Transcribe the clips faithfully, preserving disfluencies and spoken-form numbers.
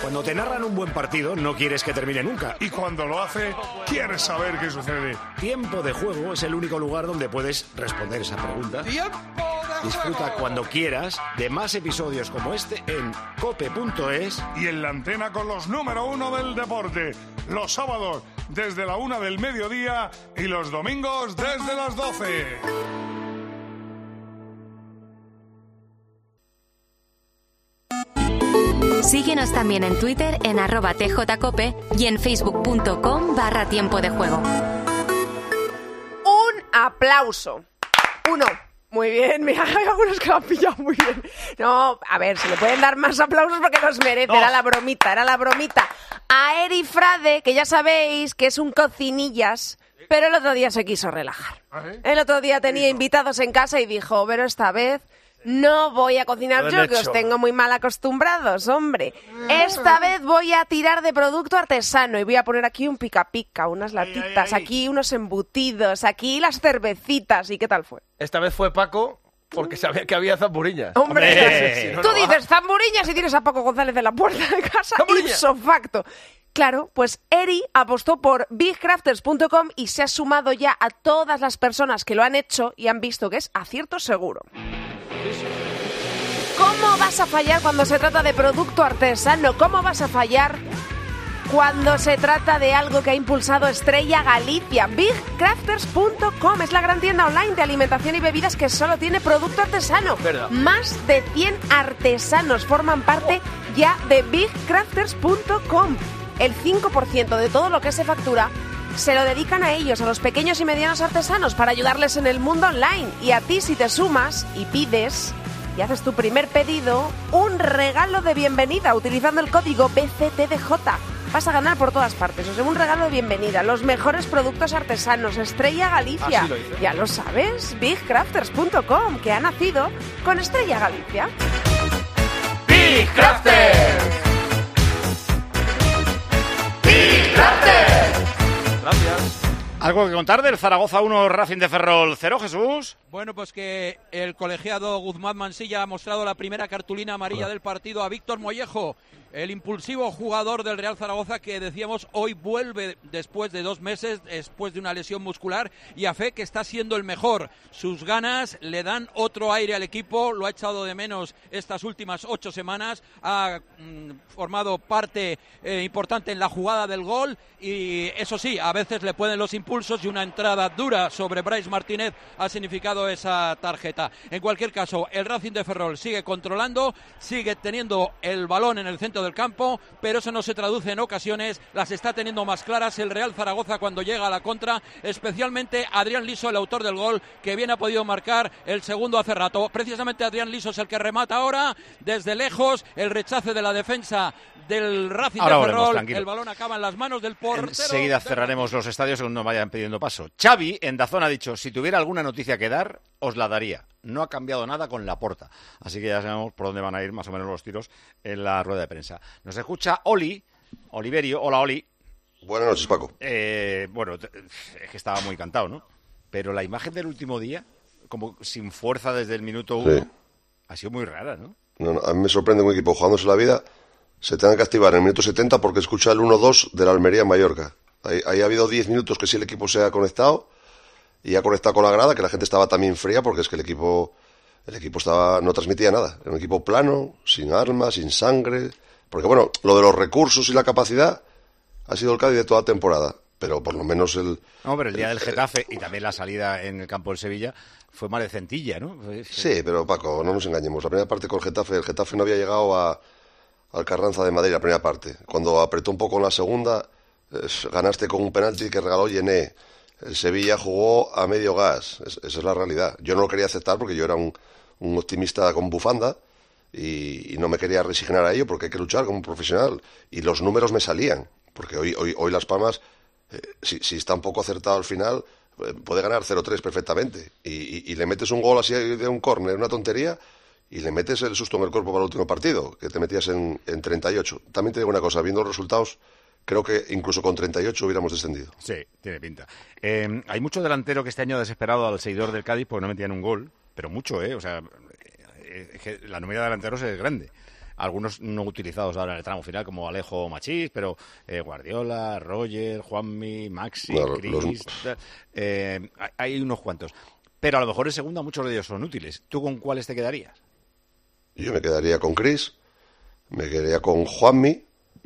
Cuando te narran un buen partido, no quieres que termine nunca. Y cuando lo hace, quieres saber qué sucede. Tiempo de Juego es el único lugar donde puedes responder esa pregunta. ¡Tiempo de Disfruta juego! cuando quieras de más episodios como este en cope punto es. Y en la antena con los número uno del deporte. Los sábados desde la una del mediodía y los domingos desde las doce. Síguenos también en Twitter en arroba tjcope y en facebook.com barra tiempo de juego. Un aplauso. Uno. Muy bien, mira, hay algunos que lo han pillado muy bien. No, a ver, se le pueden dar más aplausos porque los merece. No. Era la bromita, era la bromita. A Eri Frade, que ya sabéis que es un cocinillas, pero el otro día se quiso relajar. El otro día tenía invitados en casa y dijo, pero esta vez no voy a cocinar Lo yo, han que os hecho. tengo muy mal acostumbrados, hombre. Esta vez voy a tirar de producto artesano y voy a poner aquí un pica pica, unas latitas, ay, ay. aquí unos embutidos, aquí las cervecitas. ¿Y qué tal fue? Esta vez fue Paco porque sabía que había zamburiñas. Hombre, Hombre, si no, tú no va. dices zamburiñas y tienes a Paco González en la puerta de casa, ¡Zamburiñas! ipso facto. Claro, pues Eri apostó por big crafters punto com y se ha sumado ya a todas las personas que lo han hecho y han visto que es acierto seguro. ¿Cómo vas a fallar cuando se trata de producto artesano? ¿Cómo vas a fallar cuando se trata de algo que ha impulsado Estrella Galicia? big crafters punto com es la gran tienda online de alimentación y bebidas que solo tiene producto artesano. Verdad. Más de cien artesanos forman parte ya de big crafters punto com. El cinco por ciento de todo lo que se factura se lo dedican a ellos, a los pequeños y medianos artesanos, para ayudarles en el mundo online. Y a ti, si te sumas y pides y haces tu primer pedido, un regalo de bienvenida utilizando el código B C T D J. Vas a ganar por todas partes, o sea, un regalo de bienvenida, los mejores productos artesanos, Estrella Galicia. Así lo dice. Ya lo sabes, big crafters punto com, que ha nacido con Estrella Galicia. ¡Big Crafter! ¡Big Crafter! Gracias. ¿Algo que contar del Zaragoza uno, Racing de Ferrol cero, Jesús? Bueno, pues que el colegiado Guzmán Mansilla ha mostrado la primera cartulina amarilla del partido a Víctor Mollejo, el impulsivo jugador del Real Zaragoza que decíamos hoy vuelve después de dos meses, después de una lesión muscular, y a fe que está siendo el mejor. Sus ganas le dan otro aire al equipo, lo ha echado de menos estas últimas ocho semanas, ha mm, formado parte eh, importante en la jugada del gol y eso sí, a veces le pueden los impulsos y una entrada dura sobre Brais Martínez ha significado esa tarjeta. En cualquier caso, el Racing de Ferrol sigue controlando, sigue teniendo el balón en el centro del campo, pero eso no se traduce en ocasiones, las está teniendo más claras el Real Zaragoza cuando llega a la contra, especialmente Adrián Liso, el autor del gol, que bien ha podido marcar el segundo hace rato. Precisamente Adrián Liso es el que remata ahora, desde lejos, el rechace de la defensa del Racing Ahora de volvemos, Ferrol, tranquilo. el balón acaba en las manos del portero. Enseguida cerraremos los estadios según nos vayan pidiendo paso. Xavi, en Dazón, ha dicho, si tuviera alguna noticia que dar, os la daría. No ha cambiado nada con Laporta. Así que ya sabemos por dónde van a ir más o menos los tiros en la rueda de prensa. Nos escucha Oli, Oliverio. Hola, Oli. Buenas noches, Paco. Eh, bueno, t- es que estaba muy cantado, ¿no? Pero la imagen del último día, como sin fuerza desde el minuto uno, Sí. ha sido muy rara, ¿no? No, no, a mí me sorprende un equipo jugándose la vida se tenga que activar en el minuto setenta porque escucha el uno dos de la Almería en Mallorca. Ahí, ahí ha habido diez minutos que sí el equipo se ha conectado y ha conectado con la grada, que la gente estaba también fría porque es que el equipo el equipo estaba no transmitía nada. Era un equipo plano, sin armas, sin sangre. Porque bueno, lo de los recursos y la capacidad ha sido el Cádiz de toda temporada. Pero por lo menos el... No, pero el día del Getafe y también la salida en el campo del Sevilla fue más de centilla, ¿no? Fue- Sí, pero Paco, no nos engañemos. La primera parte con el Getafe, el Getafe no había llegado a, al Carranza de Madrid la primera parte. Cuando apretó un poco en la segunda, eh, ganaste con un penalti que regaló Yené. El Sevilla jugó a medio gas. Es- esa es la realidad. Yo no lo quería aceptar porque yo era un, un optimista con bufanda y, y no me quería resignar a ello porque hay que luchar como un profesional. Y los números me salían. Porque hoy, hoy, hoy Las Palmas, eh, si, si está un poco acertado al final, eh, puede ganar cero tres perfectamente. Y, y, y le metes un gol así de un córner, una tontería, y le metes el susto en el cuerpo para el último partido, que te metías en, en treinta y ocho. También te digo una cosa, viendo los resultados, creo que incluso con treinta y ocho hubiéramos descendido. Sí, tiene pinta. Eh, hay mucho delantero que este año ha desesperado al seguidor del Cádiz porque no metían un gol, pero mucho, ¿eh? O sea, eh, es que la nómina de delanteros es grande. algunos no utilizados ahora en el tramo final, como Alejo Machís, pero eh, Guardiola, Roger, Juanmi, Maxi, Claro, Chris, los- eh, hay unos cuantos. Pero a lo mejor en segunda muchos de ellos son útiles. ¿Tú con cuáles te quedarías? Yo me quedaría con Chris, me quedaría con Juanmi,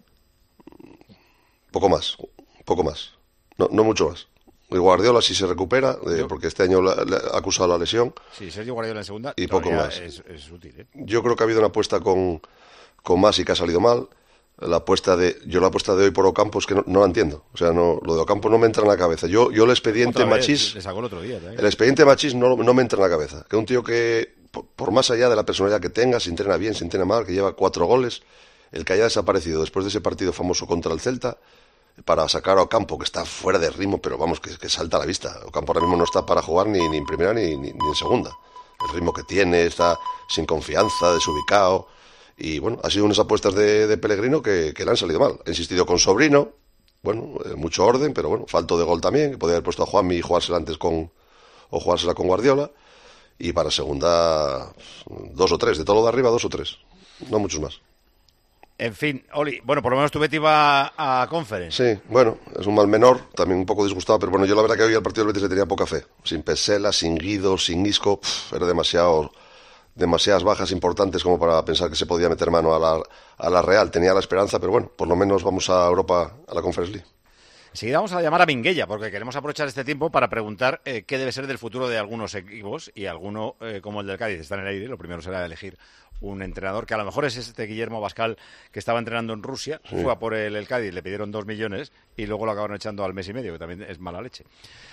poco más, poco más, no, no mucho más. Y Guardiola si se recupera, eh, Yo- porque este año la- la- ha acusado la lesión, Sí, Sergio Guardiola en segunda Y poco todavía más. Es, es útil, ¿eh? yo creo que ha habido una apuesta con, con Masi que ha salido mal. La apuesta de, yo la apuesta de hoy por Ocampo es que no, no la entiendo. O sea, no, lo de Ocampo no me entra en la cabeza. Yo, yo el expediente Otra vez, Machís, le sacó el otro día también. el expediente Machís no, no me entra en la cabeza. Que un tío que, por, por más allá de la personalidad que tenga, se entrena bien, se entrena mal, que lleva cuatro goles, el que haya desaparecido después de ese partido famoso contra el Celta, para sacar a Ocampo, que está fuera de ritmo, pero vamos, que, que salta a la vista. Ocampo ahora mismo no está para jugar ni, ni en primera ni, ni, ni en segunda. El ritmo que tiene, está sin confianza, desubicado. Y bueno, ha sido unas apuestas de, de Pellegrino que, que le han salido mal. Ha insistido con Sobrino, bueno, eh, mucho orden, pero bueno, falto de gol también, que podía haber puesto a Juanmi y jugársela antes con, o jugársela con Guardiola. Y para segunda, dos o tres, de todo lo de arriba, dos o tres, no muchos más. En fin, Oli, bueno, por lo menos tu Betis va a Conference. Sí, bueno, es un mal menor, también un poco disgustado, pero bueno, yo la verdad que hoy al partido del Betis le tenía poca fe. Sin Pesela, sin Guido, sin Isco, pff, era demasiado, demasiadas bajas importantes como para pensar que se podía meter mano a la, a la Real. Tenía la esperanza, pero bueno, por lo menos vamos a Europa, a la Conference League. Enseguida vamos a llamar a Minguella, porque queremos aprovechar este tiempo para preguntar eh, qué debe ser del futuro de algunos equipos, y alguno, eh, como el del Cádiz, está en el aire. Lo primero será elegir un entrenador, que a lo mejor es este Guillermo Bascal, que estaba entrenando en Rusia, Sí. fue a por el, el Cádiz, le pidieron dos millones, y luego lo acabaron echando al mes y medio, que también es mala leche.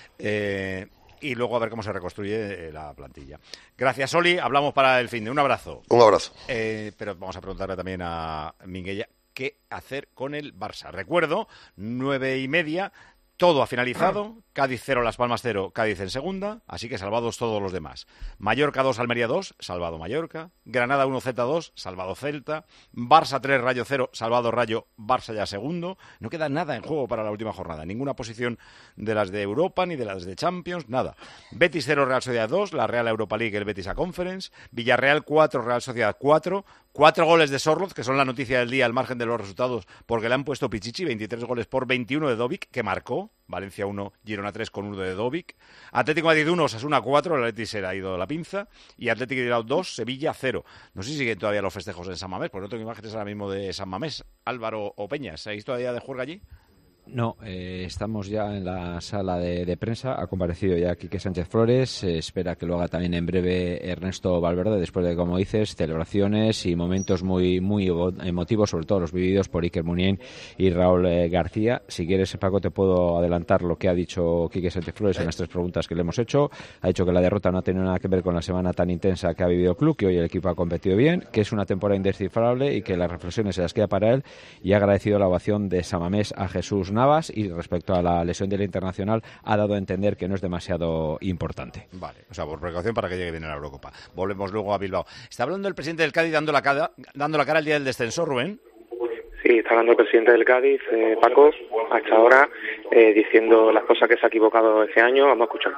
Eh, y luego a ver cómo se reconstruye eh, la plantilla. Gracias, Oli, hablamos para el fin de un abrazo. Un abrazo. Eh, pero vamos a preguntarle también a Minguella qué hacer con el Barça. Recuerdo, nueve y media, todo ha finalizado. Cádiz cero, Las Palmas cero, Cádiz en segunda, así que salvados todos los demás. Mallorca dos, Almería dos, salvado Mallorca. Granada uno, Celta dos, salvado Celta. Barça tres, Rayo cero, salvado Rayo, Barça ya segundo. No queda nada en juego para la última jornada, ninguna posición de las de Europa ni de las de Champions, nada. Betis cero, Real Sociedad dos, la Real Europa League, el Betis a Conference. Villarreal cuatro, Real Sociedad cuatro. Cuatro goles de Sorloz, que son la noticia del día al margen de los resultados, porque le han puesto Pichichi, veintitrés goles por veintiuno de Dovic, que marcó. Valencia uno, Girona tres con uno de Dovic. Atlético de Madrid uno, Osasuna cuatro, el Atleti se le ha ido de la pinza. Y Atlético de Bilbao dos, Sevilla cero. No sé si siguen todavía los festejos en San Mamés, porque no tengo imágenes ahora mismo de San Mamés. Álvaro o Peña, ¿seguís todavía de juerga allí? No, eh, estamos ya en la sala de, de prensa. Ha comparecido ya Quique Sánchez Flores. Se espera que lo haga también en breve Ernesto Valverde, después de, como dices, celebraciones y momentos muy muy emotivos, sobre todo los vividos por Iker Muniain y Raúl eh, García. Si quieres, Paco, te puedo adelantar lo que ha dicho Quique Sánchez Flores en las tres preguntas que le hemos hecho. Ha dicho que la derrota no ha tenido nada que ver con la semana tan intensa que ha vivido el club, que hoy el equipo ha competido bien, que es una temporada indescifrable y que las reflexiones se las queda para él, y ha agradecido la ovación de San Mamés a Jesús Navas, y respecto a la lesión del Internacional ha dado a entender que no es demasiado importante. Vale, o sea, por precaución para que llegue bien a la Eurocopa. Volvemos luego a Bilbao. Está hablando el presidente del Cádiz dando la cara, dando la cara el día del descenso, Rubén. Sí, está hablando el presidente del Cádiz, eh, Paco, hasta ahora, eh, diciendo las cosas que se ha equivocado este año. Vamos a escuchar.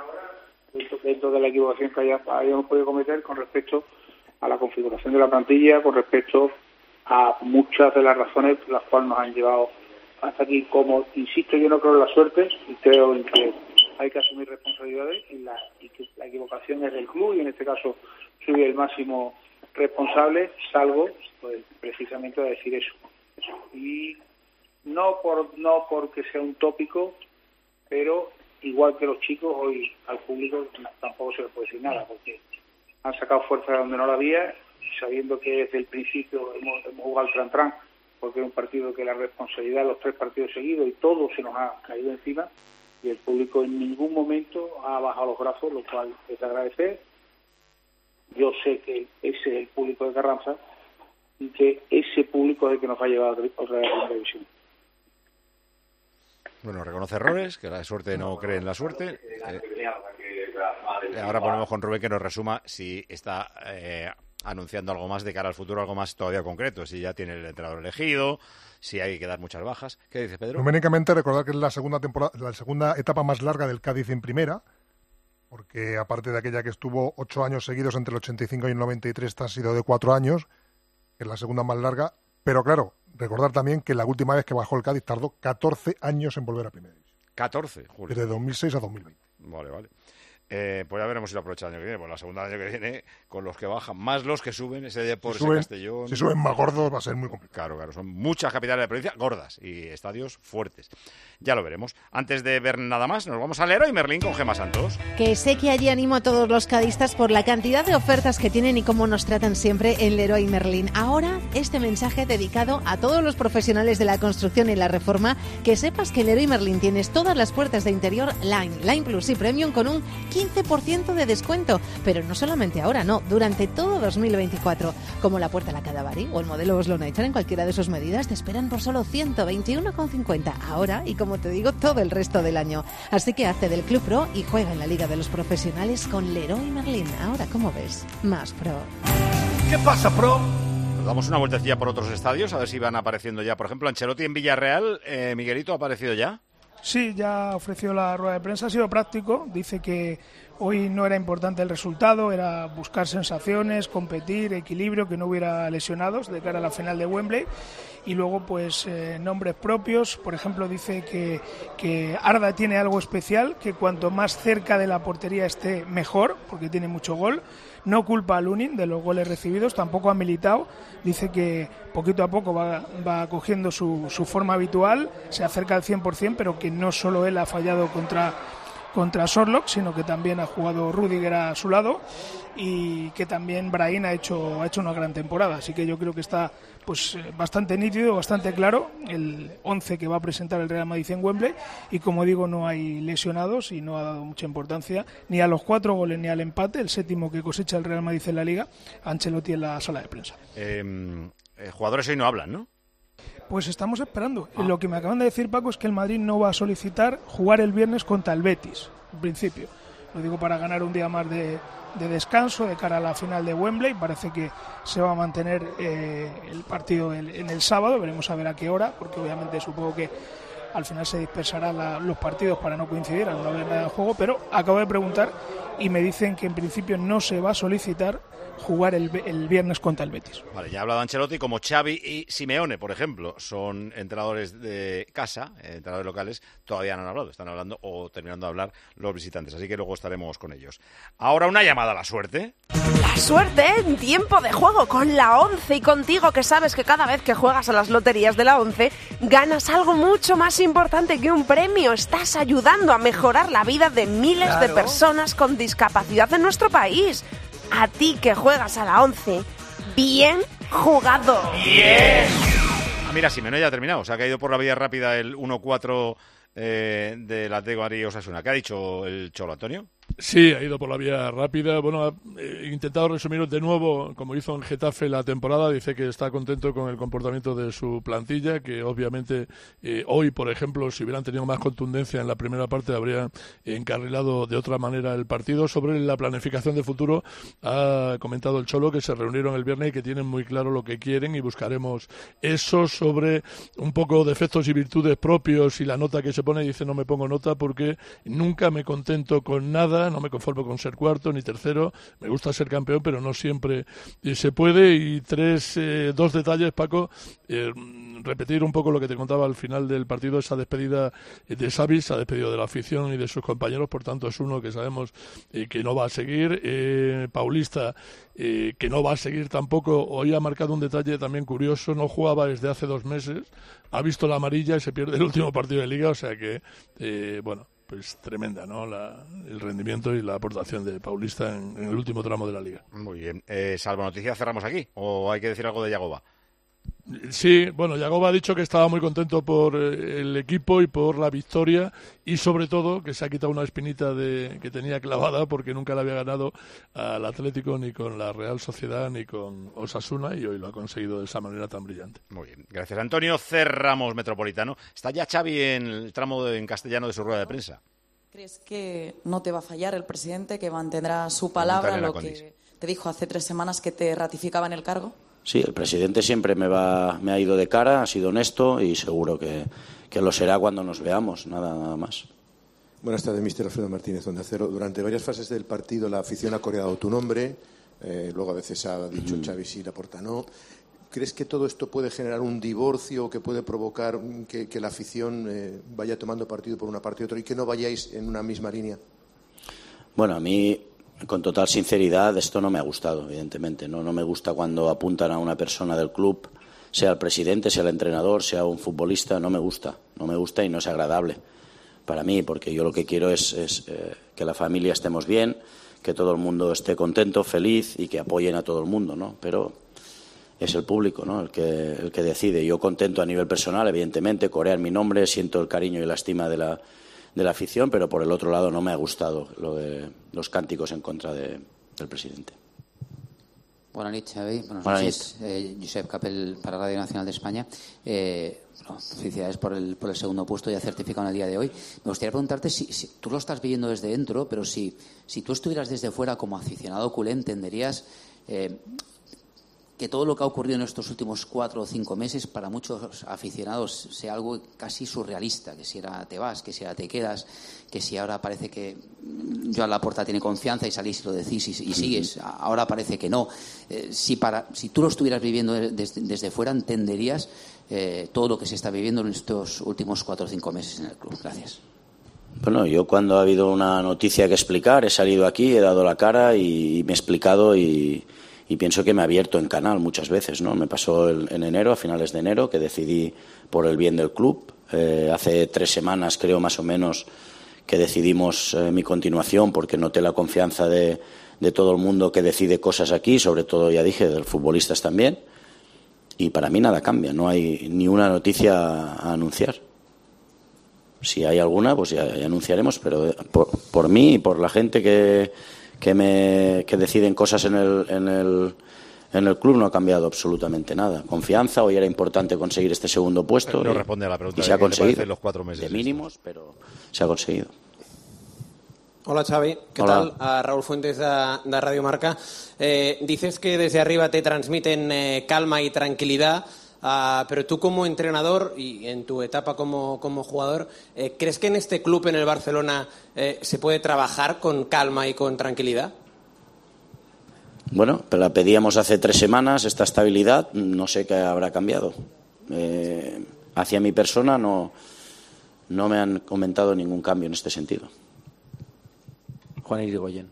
Dentro de la equivocación que haya, hayamos podido cometer con respecto a la configuración de la plantilla, con respecto a muchas de las razones por las cuales nos han llevado hasta aquí. Como insisto, yo no creo en la suerte y creo en que hay que asumir responsabilidades y, la, y que la equivocación es del club, y en este caso soy el máximo responsable. Salgo pues precisamente a decir eso, y no por no porque sea un tópico, pero igual que los chicos, hoy al público tampoco se les puede decir nada, porque han sacado fuerza de donde no la había, sabiendo que desde el principio hemos, hemos jugado al tran-tran, porque es un partido que la responsabilidad de los tres partidos seguidos y todo se nos ha caído encima, y el público en ningún momento ha bajado los brazos, lo cual es de agradecer. Yo sé que ese es el público de Carranza y que ese público es el que nos va a llevar a otra segunda división. Bueno, reconoce errores, que la suerte no cree en la suerte. Eh, ahora ponemos con Rubén que nos resuma si está eh, anunciando algo más de cara al futuro, algo más todavía concreto, si ya tiene el entrenador elegido, si hay que dar muchas bajas. ¿Qué dice Pedro? Numéricamente, recordar que es la segunda temporada, la segunda etapa más larga del Cádiz en primera, porque aparte de aquella que estuvo ocho años seguidos entre el ochenta y cinco y el noventa y tres, esta ha sido de cuatro años, que es la segunda más larga, pero claro, recordar también que la última vez que bajó el Cádiz tardó catorce años en volver a Primera División. catorce, Julio. Desde dos mil seis a dos mil veinte. Vale, vale. Eh, pues ya veremos si lo aprovecha el año que viene. Pues la segunda del año que viene, con los que bajan, más los que suben, ese Depor, si ese suben, Castellón. Si suben más gordos va a ser muy complicado. Claro, claro. Son muchas capitales de provincia gordas y estadios fuertes. Ya lo veremos. Antes de ver nada más, nos vamos al Leroy Merlin con Gemma Santos. Que sé que allí animo a todos los cadistas por la cantidad de ofertas que tienen y cómo nos tratan siempre en Leroy Merlin. Ahora, este mensaje dedicado a todos los profesionales de la construcción y la reforma, que sepas que en Leroy Merlin tienes todas las puertas de interior Line, Line Plus y Premium con un quince por ciento de descuento, pero no solamente ahora, no, durante todo dos mil veinticuatro, como la puerta La Cadavari o el modelo Oslo Nature, en cualquiera de sus medidas te esperan por solo ciento veintiuno con cincuenta ahora y, como te digo, todo el resto del año. Así que hazte del Club Pro y juega en la Liga de los Profesionales con Leroy Merlin. Ahora, ¿cómo ves? Más Pro. ¿Qué pasa, Pro? Nos damos una vueltecilla por otros estadios, a ver si van apareciendo ya. Por ejemplo, Ancelotti en Villarreal, eh, Miguelito, ¿ha aparecido ya? Sí, ya ofreció la rueda de prensa, ha sido práctico, dice que hoy no era importante el resultado, era buscar sensaciones, competir, equilibrio, que no hubiera lesionados de cara a la final de Wembley, y luego pues eh, nombres propios, por ejemplo dice que, que Arda tiene algo especial, que cuanto más cerca de la portería esté mejor, porque tiene mucho gol. No culpa a Lunin de los goles recibidos, tampoco a Militao. Dice que poquito a poco va, va cogiendo su, su forma habitual, se acerca al cien por ciento, pero que no solo él ha fallado contra, contra Sorlock, sino que también ha jugado Rüdiger a su lado y que también Brahim ha hecho, ha hecho una gran temporada. Así que yo creo que está pues bastante nítido, bastante claro el once que va a presentar el Real Madrid en Wembley, y como digo, no hay lesionados y no ha dado mucha importancia ni a los cuatro goles ni al empate, el séptimo que cosecha el Real Madrid en la Liga, Ancelotti en la sala de prensa. Eh, eh, jugadores hoy no hablan, ¿no? Pues estamos esperando. Ah. Lo que me acaban de decir, Paco, es que el Madrid no va a solicitar jugar el viernes contra el Betis, en principio. Lo digo para ganar un día más de, de descanso de cara a la final de Wembley. Parece que se va a mantener eh, el partido el, en el sábado, veremos a ver a qué hora, porque obviamente supongo que al final se dispersarán la, los partidos para no coincidir, al no haber nada de juego, pero acabo de preguntar y me dicen que en principio no se va a solicitar jugar el, el viernes contra el Betis. Vale, ya ha hablado Ancelotti, como Xavi y Simeone, por ejemplo, son entrenadores de casa, entrenadores locales, todavía no han hablado, están hablando o terminando de hablar los visitantes, así que luego estaremos con ellos. Ahora una llamada a la suerte. La suerte en tiempo de juego con la ONCE y contigo, que sabes que cada vez que juegas a las loterías de la ONCE ganas algo mucho más importante que un premio. Estás ayudando a mejorar la vida de miles claro. de personas con discapacidad en nuestro país. A ti que juegas a la ONCE, bien jugado. Bien. Ah, mira, Simeone ya ha terminado, se ha caído por la vía rápida el uno cuatro eh, del Atlético de Madrid Osasuna. ¿Qué ha dicho el Cholo, Antonio? Sí, ha ido por la vía rápida. Bueno, ha eh, intentado resumir de nuevo, como hizo en Getafe la temporada. Dice que está contento con el comportamiento de su plantilla, que obviamente eh, hoy, por ejemplo, si hubieran tenido más contundencia en la primera parte, habrían encarrilado de otra manera el partido. Sobre la planificación de futuro, ha comentado el Cholo que se reunieron el viernes y que tienen muy claro lo que quieren, y buscaremos eso. Sobre un poco defectos y virtudes propios y la nota que se pone, dice: no me pongo nota porque nunca me contento con nada, no me conformo con ser cuarto ni tercero, me gusta ser campeón, pero no siempre eh, se puede. Y tres, eh, dos detalles, Paco, eh, repetir un poco lo que te contaba al final del partido, esa despedida de Xavi, se ha despedido de la afición y de sus compañeros, por tanto es uno que sabemos eh, que no va a seguir. eh, Paulista, eh, que no va a seguir tampoco. Hoy ha marcado un detalle también curioso, no jugaba desde hace dos meses, ha visto la amarilla y se pierde el último partido de Liga, o sea que, eh, bueno, pues tremenda, ¿no? La, el rendimiento y la aportación de Paulista en, en el último tramo de la Liga. Muy bien. Eh, salvo noticias, cerramos aquí. ¿O hay que decir algo de Yagoba? Sí, bueno, Yagoba ha dicho que estaba muy contento por eh, el equipo y por la victoria, y sobre todo que se ha quitado una espinita de, que tenía clavada, porque nunca le había ganado al Atlético ni con la Real Sociedad ni con Osasuna, y hoy lo ha conseguido de esa manera tan brillante. Muy bien, gracias Antonio. Cerramos Metropolitano. Está ya Xavi en el tramo de, en castellano de su rueda de prensa. ¿Crees que no te va a fallar el presidente, que mantendrá su palabra, lo que te dijo hace tres semanas que te ratificaba en el cargo? Sí, el presidente siempre me va, me ha ido de cara, ha sido honesto y seguro que, que lo será cuando nos veamos, nada, nada más. Buenas tardes, mister Alfredo Martínez, Onda Cero. Durante varias fases del partido la afición ha coreado tu nombre, eh, luego a veces ha dicho mm. Xavi sí, Laporta no. ¿crees que todo esto puede generar un divorcio, que puede provocar que, que la afición eh, vaya tomando partido por una parte y otra y que no vayáis en una misma línea? Bueno, a mí, con total sinceridad, esto no me ha gustado, evidentemente. No, no me gusta cuando apuntan a una persona del club, sea el presidente, sea el entrenador, sea un futbolista. No me gusta, no me gusta y no es agradable para mí, porque yo lo que quiero es, es eh, que la familia estemos bien, que todo el mundo esté contento, feliz y que apoyen a todo el mundo, ¿no? Pero es el público, ¿no?, el que, el que decide. Yo contento a nivel personal, evidentemente, corean mi nombre, siento el cariño y la estima de la, de la afición, pero por el otro lado no me ha gustado lo de los cánticos en contra de, del presidente. Buenas noches, Xavi. Buenas Buenas noches. Eh, Josep Capel para Radio Nacional de España. Eh, bueno, felicidades por el, por el segundo puesto ya certificado en el día de hoy. Me gustaría preguntarte si, si tú lo estás viviendo desde dentro, pero si, si tú estuvieras desde fuera como aficionado culé, entenderías eh, que todo lo que ha ocurrido en estos últimos cuatro o cinco meses para muchos aficionados sea algo casi surrealista, que si ahora te vas, que si ahora te quedas, que si ahora parece que Joan Laporta tiene confianza y salís y lo decís y, y sigues, ahora parece que no. Eh, si, para, si tú lo estuvieras viviendo desde, desde fuera, entenderías eh, todo lo que se está viviendo en estos últimos cuatro o cinco meses en el club. Gracias. Bueno, yo cuando ha habido una noticia que explicar he salido aquí, he dado la cara y, y me he explicado y... Y pienso que me he abierto en canal muchas veces, ¿no? Me pasó el, en enero, a finales de enero, que decidí por el bien del club. Eh, hace tres semanas, creo, más o menos, que decidimos eh, mi continuación porque noté la confianza de, de todo el mundo que decide cosas aquí, sobre todo, ya dije, de los futbolistas también. Y para mí nada cambia, no hay ni una noticia a anunciar. Si hay alguna, pues ya, ya anunciaremos, pero por, por mí y por la gente que... que me que deciden cosas en el, en el en el club no ha cambiado absolutamente nada. Confianza, hoy era importante conseguir este segundo puesto. No y, responde a la pregunta y se ha conseguido. Los cuatro meses de mínimos, pero se ha conseguido. Hola Xavi, ¿qué Hola. tal? A Raúl Fuentes de, de Radio Marca. Eh, dices que desde arriba te transmiten eh, calma y tranquilidad. Uh, pero tú como entrenador y en tu etapa como, como jugador, eh, ¿crees que en este club, en el Barcelona, eh, se puede trabajar con calma y con tranquilidad? Bueno, pero la pedíamos hace tres semanas, esta estabilidad, no sé qué habrá cambiado. Eh, hacia mi persona no, no me han comentado ningún cambio en este sentido. Juan Irigoyen.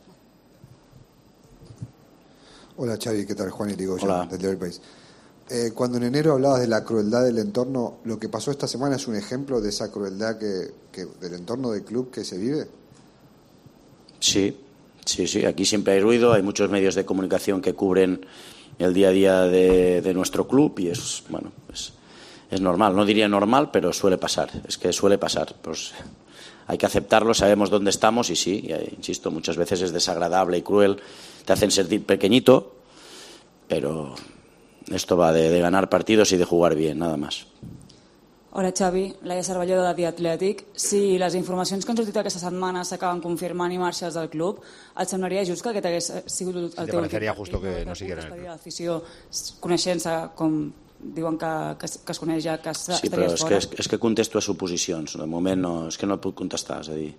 Hola Xavi, ¿qué tal? Juan Irigoyen, Hola. del Diario El País. Eh, cuando en enero hablabas de la crueldad del entorno, ¿lo que pasó esta semana es un ejemplo de esa crueldad que, que del entorno del club que se vive? Sí, sí, sí. Aquí siempre hay ruido, hay muchos medios de comunicación que cubren el día a día de, de nuestro club y es, bueno, es, es normal. No diría normal, pero suele pasar. Es que suele pasar. Pues hay que aceptarlo, sabemos dónde estamos y sí, y, eh, insisto, muchas veces es desagradable y cruel. Te hacen sentir pequeñito, pero... esto va de, de ganar partidos i de jugar bien, nada más. Hola Xavi, Laia Cervelló de The Athletic. Si les informacions que han sortit aquesta setmana s'acaben confirmant i marxes del club, et semblaria just que aquest hagués sigut el Si te teu parecería equip? justo que no siguieran el club. L'afició, coneixent-se com diuen que, que, que es coneix ja, que Sí, estaries però és fora. que, és, és que contesto a suposicions. De moment no, és que no et puc contestar, és a dir...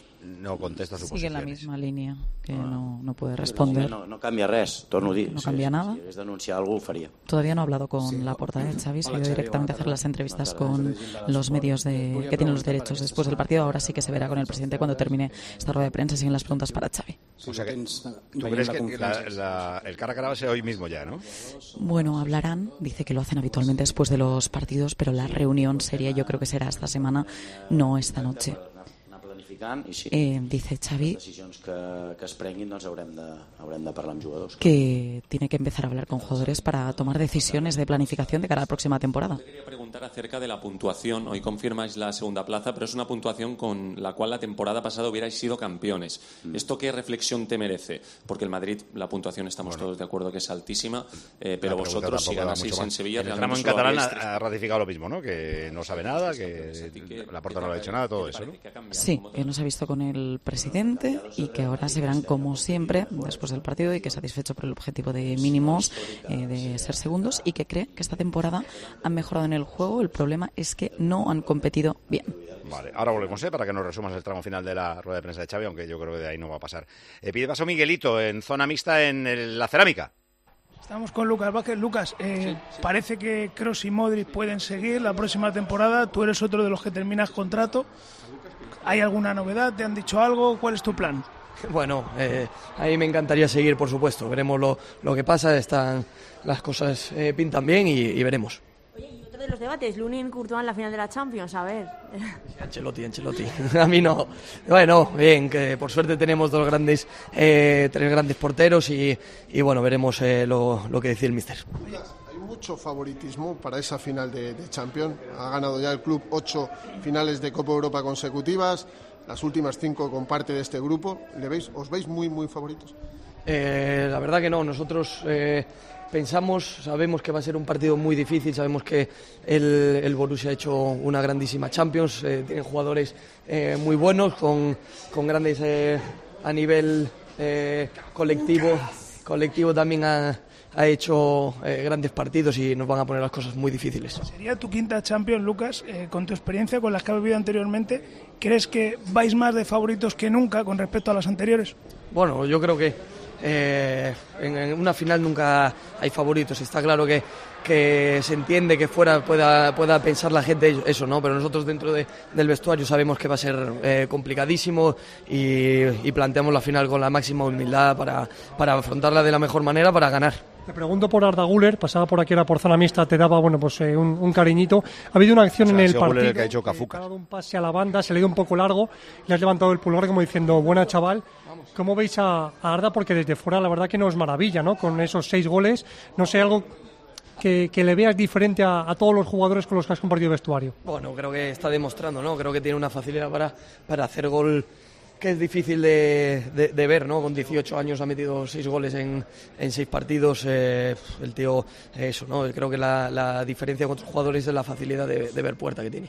No contesta a suposiciones. Sigue en la misma línea, que Ah. no, no puede responder. No, no canvia res, torno a dir. No cambia nada. Si hagués denunciar algú, ho faria. Todavía no ha hablado con Laporta, ¿eh? Xavi se ha ido directamente a hacer las entrevistas con los medios de, que tienen los derechos después del partido. Ahora sí que se verá con el presidente cuando termine esta rueda de prensa. Siguen las preguntas para Xavi. O sea que, ¿tú crees que la- la- el cara a cara va a ser hoy mismo ya, no? Bueno, hablarán, dice que lo hacen habitualmente después de los partidos, pero la reunión seria yo creo que será esta semana, no esta noche. Anar planificant i sí. Eh, dice Xavi Les decisions que, que es prenguin doncs haurem de, haurem de parlar amb jugadors. que tiene que empezar a hablar con jugadores para tomar decisiones de planificación de cara a la próxima temporada. Quería preguntar acerca de la puntuación. Hoy confirmáis la segunda plaza, pero es una puntuación con la cual la temporada pasada hubierais sido campeones. ¿Esto qué reflexión te merece? Porque el Madrid, la puntuación estamos todos de acuerdo que es altísima, eh, pero La pregunta vosotros si tampoco da ganaseis mucho en más. Sevilla... El realmente tramo en solo catalán habríais tres- ha, ha ratificado lo mismo, ¿no? Que no sabe nada, que la Porta no le ha dicho nada, todo eso, ¿no? Sí, que no se ha visto con el presidente y que ahora se verán como siempre después del partido y que satisfecho por el objetivo de mínimos, eh, de ser segundos y que cree que esta temporada han mejorado en el juego. El problema es que no han competido bien. Vale, ahora volvemos, ¿eh? Para que nos resumas el tramo final de la rueda de prensa de Xavi, aunque yo creo que de ahí no va a pasar. Eh, pide paso Miguelito en zona mixta en el- la cerámica. Estamos con Lucas Vázquez. Lucas, eh, sí, sí. parece que Kroos y Modric pueden seguir la próxima temporada. Tú eres otro de los que terminas contrato. ¿Hay alguna novedad? ¿Te han dicho algo? ¿Cuál es tu plan? Bueno, eh, a mí me encantaría seguir, por supuesto. Veremos lo, lo que pasa. Están, las cosas eh, pintan bien y, y veremos. Oye, y otro de los debates, Lunin, Courtois en la final de la Champions, a ver. Ancelotti, Ancelotti. A mí no. Bueno, bien, que por suerte tenemos dos grandes, eh, tres grandes porteros y, y bueno, veremos eh, lo, lo que dice el míster. Hay mucho favoritismo para esa final de, de Champions. Ha ganado ya el club ocho finales de Copa Europa consecutivas. Las últimas cinco con parte de este grupo. ¿Le veis, ¿Os veis muy, muy favoritos? Eh, la verdad que no. Nosotros eh, pensamos, sabemos que va a ser un partido muy difícil. Sabemos que el, el Borussia ha hecho una grandísima Champions. Eh, tienen jugadores eh, muy buenos, con, con grandes eh, a nivel eh, colectivo. Colectivo también ha, ha hecho eh, grandes partidos y nos van a poner las cosas muy difíciles. Sería tu quinta Champions, Lucas. Eh, con tu experiencia, con las que has vivido anteriormente, ¿crees que vais más de favoritos que nunca con respecto a las anteriores? Bueno, yo creo que eh, en, en una final nunca hay favoritos. Está claro que, que se entiende que fuera pueda, pueda pensar la gente eso, ¿no? Pero nosotros dentro de, del vestuario sabemos que va a ser eh, complicadísimo y, y planteamos la final con la máxima humildad para, para afrontarla de la mejor manera para ganar. Te pregunto por Arda Güler, pasaba por aquí ahora por zona mixta, te daba bueno pues eh, un, un cariñito. Ha habido una acción o sea, en el partido, el que ha hecho Cafucas. Ha dado un pase a la banda, se le dio un poco largo, le has levantado el pulgar como diciendo, buena chaval. ¿Cómo veis a, a Arda? Porque desde fuera la verdad que no es maravilla, ¿no? Con esos seis goles, no sé, algo que, que le veas diferente a, a todos los jugadores con los que has compartido vestuario. Bueno, creo que está demostrando, ¿no? Creo que tiene una facilidad para, para hacer gol que es difícil de, de, de ver, ¿no? Con dieciocho años ha metido seis goles en, en seis partidos. Eh, el tío, eso, ¿no? Creo que la, la diferencia con otros jugadores es la facilidad de, de ver puerta que tiene.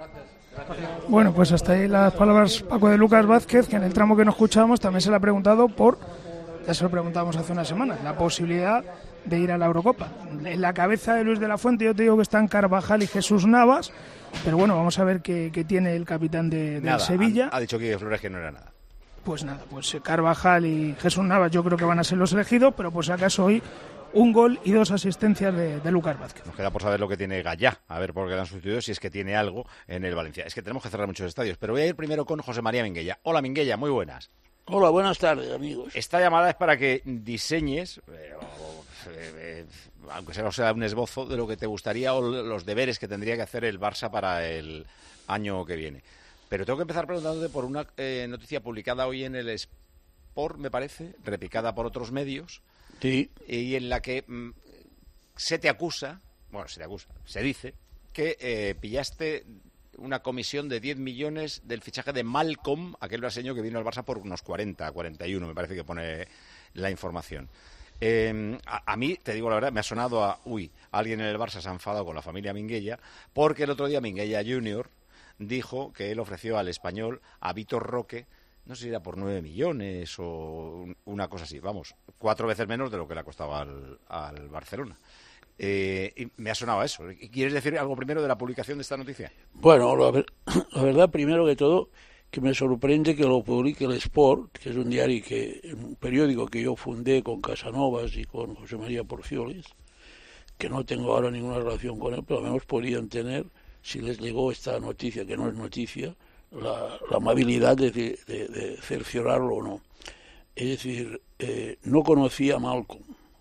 Bueno, pues hasta ahí las palabras, Paco, de Lucas Vázquez, que en el tramo que nos escuchábamos también se le ha preguntado por, ya se lo preguntábamos hace unas semanas, la posibilidad de ir a la Eurocopa. En la cabeza de Luis de la Fuente yo te digo que están Carvajal y Jesús Navas, pero bueno, vamos a ver qué, qué tiene el capitán de, de Sevilla. Ha, ha dicho que Flores que no era nada. Pues nada, pues Carvajal y Jesús Navas yo creo que van a ser los elegidos, pero por si acaso hoy un gol y dos asistencias de, de Lucas Vázquez. Nos queda por saber lo que tiene Gallá, a ver por qué le han sustituido, si es que tiene algo en el Valencia. Es que tenemos que cerrar muchos estadios, pero voy a ir primero con José María Minguella. Hola Minguella, muy buenas. Hola, buenas tardes, amigos. Esta llamada es para que diseñes, eh, o, eh, eh, aunque sea, o sea un esbozo, de lo que te gustaría o los deberes que tendría que hacer el Barça para el año que viene. Pero tengo que empezar preguntándote por una eh, noticia publicada hoy en el Sport, me parece, replicada por otros medios, sí, y en la que mm, se te acusa, bueno, se te acusa, se dice que eh, pillaste una comisión de diez millones del fichaje de Malcolm, aquel brasileño que vino al Barça por unos cuarenta, cuarenta y uno, me parece que pone la información. Eh, a, a mí, te digo la verdad, me ha sonado a, uy, alguien en el Barça se ha enfadado con la familia Minguella, porque el otro día Minguella junior dijo que él ofreció al Español a Vitor Roque, no sé si era por nueve millones o una cosa así, vamos, cuatro veces menos de lo que le ha costado al, al Barcelona. Eh, y me ha sonado a eso. ¿Quieres decir algo primero de la publicación de esta noticia? Bueno, la, ver, la verdad, primero que todo, que me sorprende que lo publique el Sport, que es un diario, que un periódico que yo fundé con Casanovas y con José María Porcioles, que no tengo ahora ninguna relación con él, pero al menos podrían tener, si les llegó esta noticia, que no es noticia, la, la amabilidad de, de, de cerciorarlo o no. Es decir, eh, no conocía a Malcolm.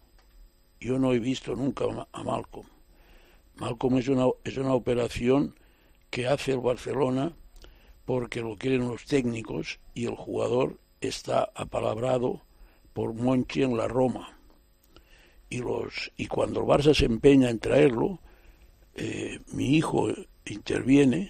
Yo no he visto nunca a Malcolm. Malcolm es una, es una operación que hace el Barcelona porque lo quieren los técnicos y el jugador está apalabrado por Monchi en la Roma. Y, los, y cuando el Barça se empeña en traerlo, eh, mi hijo interviene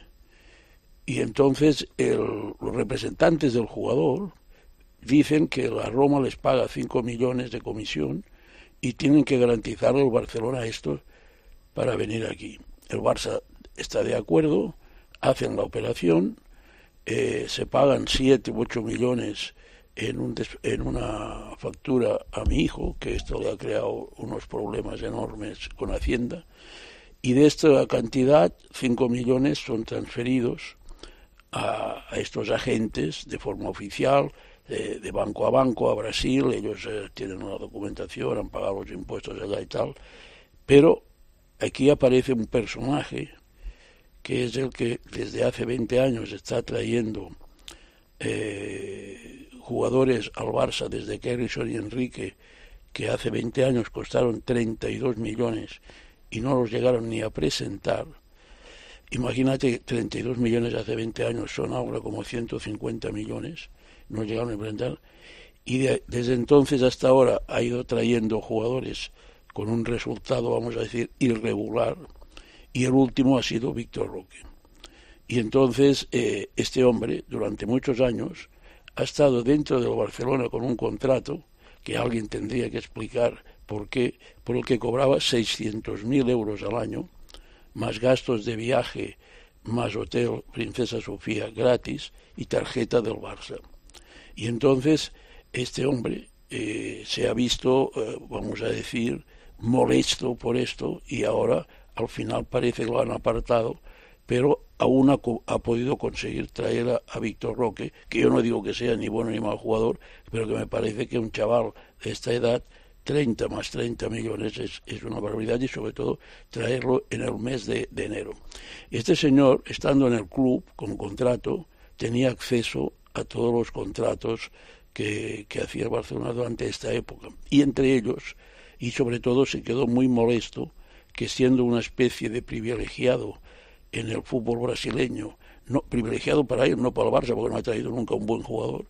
y entonces el, los representantes del jugador dicen que la Roma les paga cinco millones de comisión y tienen que garantizarle al Barcelona esto para venir aquí. El Barça está de acuerdo, hacen la operación, eh, se pagan siete u ocho millones en, un des- en una factura a mi hijo, que esto le ha creado unos problemas enormes con Hacienda, y de esta cantidad, cinco millones son transferidos a, a estos agentes de forma oficial, de, de banco a banco a Brasil, ellos eh, tienen una documentación, han pagado los impuestos allá y tal, pero aquí aparece un personaje que es el que desde hace veinte años está trayendo eh, jugadores al Barça, desde Harrison y Enrique, que hace veinte años costaron treinta y dos millones y no los llegaron ni a presentar. Imagínate, treinta y dos millones hace veinte años son ahora como ciento cincuenta millones, no llegaron a presentar, y de, desde entonces hasta ahora ha ido trayendo jugadores con un resultado, vamos a decir, irregular, y el último ha sido Víctor Roque. Y entonces eh, este hombre, durante muchos años, ha estado dentro del Barcelona con un contrato que alguien tendría que explicar por qué, por el que cobraba seiscientos mil euros al año, más gastos de viaje, más hotel Princesa Sofía gratis y tarjeta del Barça. Y entonces este hombre eh, se ha visto, eh, vamos a decir, molesto por esto, y ahora al final parece que lo han apartado, pero aún ha, ha podido conseguir traer a, a Víctor Roque, que yo no digo que sea ni bueno ni mal jugador, pero que me parece que un chaval de esta edad, treinta más treinta millones es, es una barbaridad, y sobre todo traerlo en el mes de, de enero. Este señor, estando en el club con contrato, tenía acceso a todos los contratos que, que hacía el Barcelona durante esta época, y entre ellos, y sobre todo se quedó muy molesto que, siendo una especie de privilegiado en el fútbol brasileño, no privilegiado para él, no para el Barça, porque no ha traído nunca un buen jugador,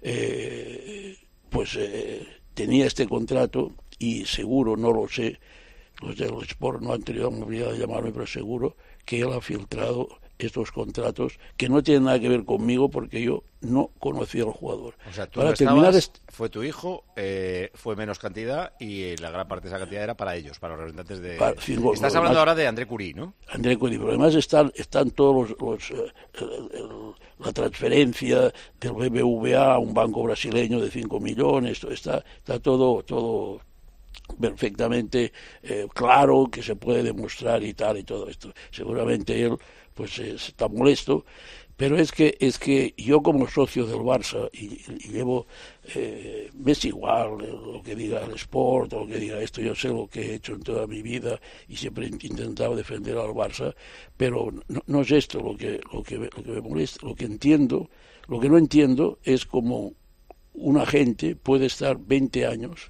eh, pues eh, tenía este contrato, y seguro, no lo sé, los del Sport no han tenido la movilidad de llamarme, pero seguro que él ha filtrado estos contratos que no tienen nada que ver conmigo, porque yo no conocía al jugador. O sea, tú para no terminar estabas, fue tu hijo, eh, fue menos cantidad, y la gran parte de esa cantidad era para ellos, para los representantes de... Para, sí, bueno, Estás lo hablando demás, ahora de André Curí, ¿no? André Curí, pero además están, están todos los... los eh, el, el, la transferencia del B B V A a un banco brasileño de cinco millones, está, está todo... todo perfectamente eh, claro, que se puede demostrar y tal y todo esto. Seguramente él pues eh, está molesto, pero es que es que yo, como socio del Barça, y, y llevo eh, me es igual lo que diga el Sport o lo que diga esto, yo sé lo que he hecho en toda mi vida y siempre he intentado defender al Barça, pero no, no es esto lo que lo que lo que me molesta. Lo que entiendo, lo que no entiendo es cómo una gente puede estar veinte años,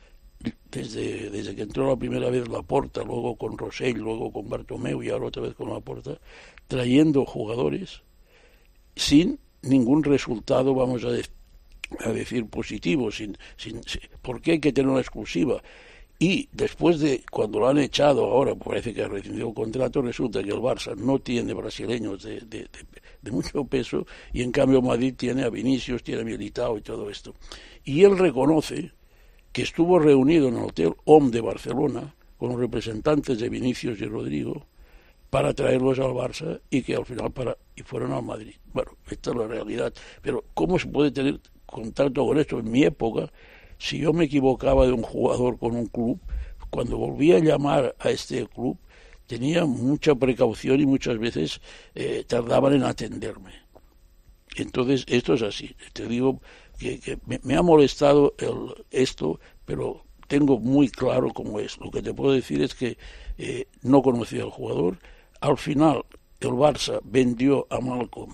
Desde, desde que entró la primera vez Laporta, luego con Rosell, luego con Bartomeu y ahora otra vez con Laporta, trayendo jugadores sin ningún resultado, vamos a, de, a decir, positivo, sin, sin, sin, porque hay que tener una exclusiva. Y después de, cuando lo han echado ahora, parece que ha recibido el contrato, resulta que el Barça no tiene brasileños de, de, de, de mucho peso, y en cambio Madrid tiene a Vinicius, tiene a Militao y todo esto. Y él reconoce que estuvo reunido en el Hotel O M de Barcelona con los representantes de Vinicius y Rodrigo para traerlos al Barça, y que al final para y fueron al Madrid. Bueno, esta es la realidad. Pero ¿cómo se puede tener contacto con esto? En mi época, si yo me equivocaba de un jugador con un club, cuando volvía a llamar a este club, tenía mucha precaución y muchas veces eh, tardaban en atenderme. Entonces, esto es así. Te digo que, que me, me ha molestado el, esto, pero tengo muy claro cómo es. Lo que te puedo decir es que eh, no conocía al jugador. Al final, el Barça vendió a Malcolm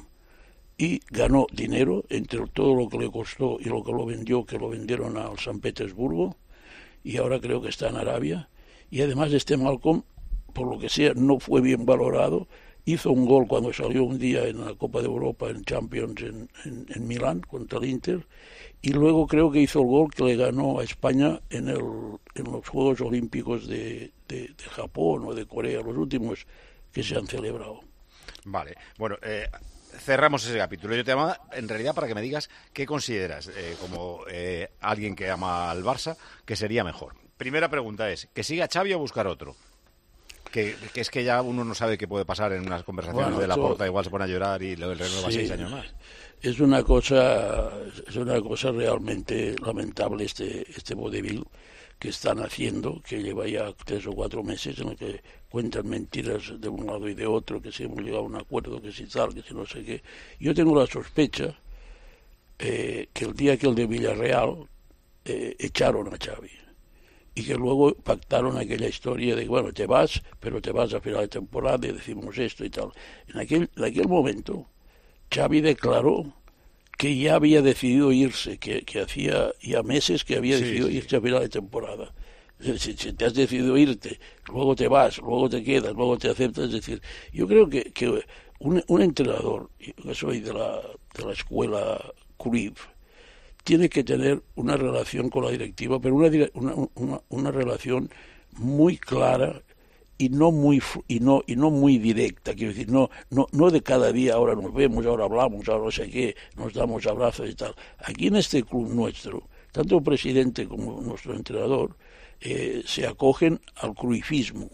y ganó dinero entre todo lo que le costó y lo que lo vendió, que lo vendieron al San Petersburgo, y ahora creo que está en Arabia. Y además este Malcolm, por lo que sea, no fue bien valorado. Hizo un gol cuando salió un día en la Copa de Europa, en Champions, en, en, en Milán, contra el Inter, y luego creo que hizo el gol que le ganó a España en, el, en los Juegos Olímpicos de, de, de Japón o de Corea, los últimos que se han celebrado. Vale, bueno, eh, cerramos ese capítulo. Yo te llamaba, en realidad, para que me digas qué consideras, eh, como eh, alguien que ama al Barça, que sería mejor. Primera pregunta es, ¿que siga Xavi o buscar otro? Que, que es que ya uno no sabe qué puede pasar en unas conversaciones bueno, de Laporta, igual se pone a llorar y lo renueva sí, seis años más. Es una cosa, es una cosa realmente lamentable este, este vodevil que están haciendo, que lleva ya tres o cuatro meses en el que cuentan mentiras de un lado y de otro, que si hemos llegado a un acuerdo, que si tal, que si no sé qué. Yo tengo la sospecha eh, que el día que el de Villarreal eh, echaron a Xavi y que luego pactaron aquella historia de, bueno, te vas, pero te vas a final de temporada y decimos esto y tal. En aquel, en aquel momento, Xavi declaró que ya había decidido irse, que, que hacía ya meses que había decidido sí, sí. irse a final de temporada. Si, si te has decidido irte, luego te vas, luego te quedas, luego te aceptas, es decir, yo creo que, que un, un entrenador, yo soy de la, de la escuela Cruyff, tiene que tener una relación con la directiva, pero una, una, una, una relación muy clara y no muy y no y no muy directa, quiero decir, no no no de cada día, ahora nos vemos, ahora hablamos, ahora no sé qué, nos damos abrazos y tal. Aquí en este club nuestro, tanto el presidente como nuestro entrenador eh, se acogen al cruifismo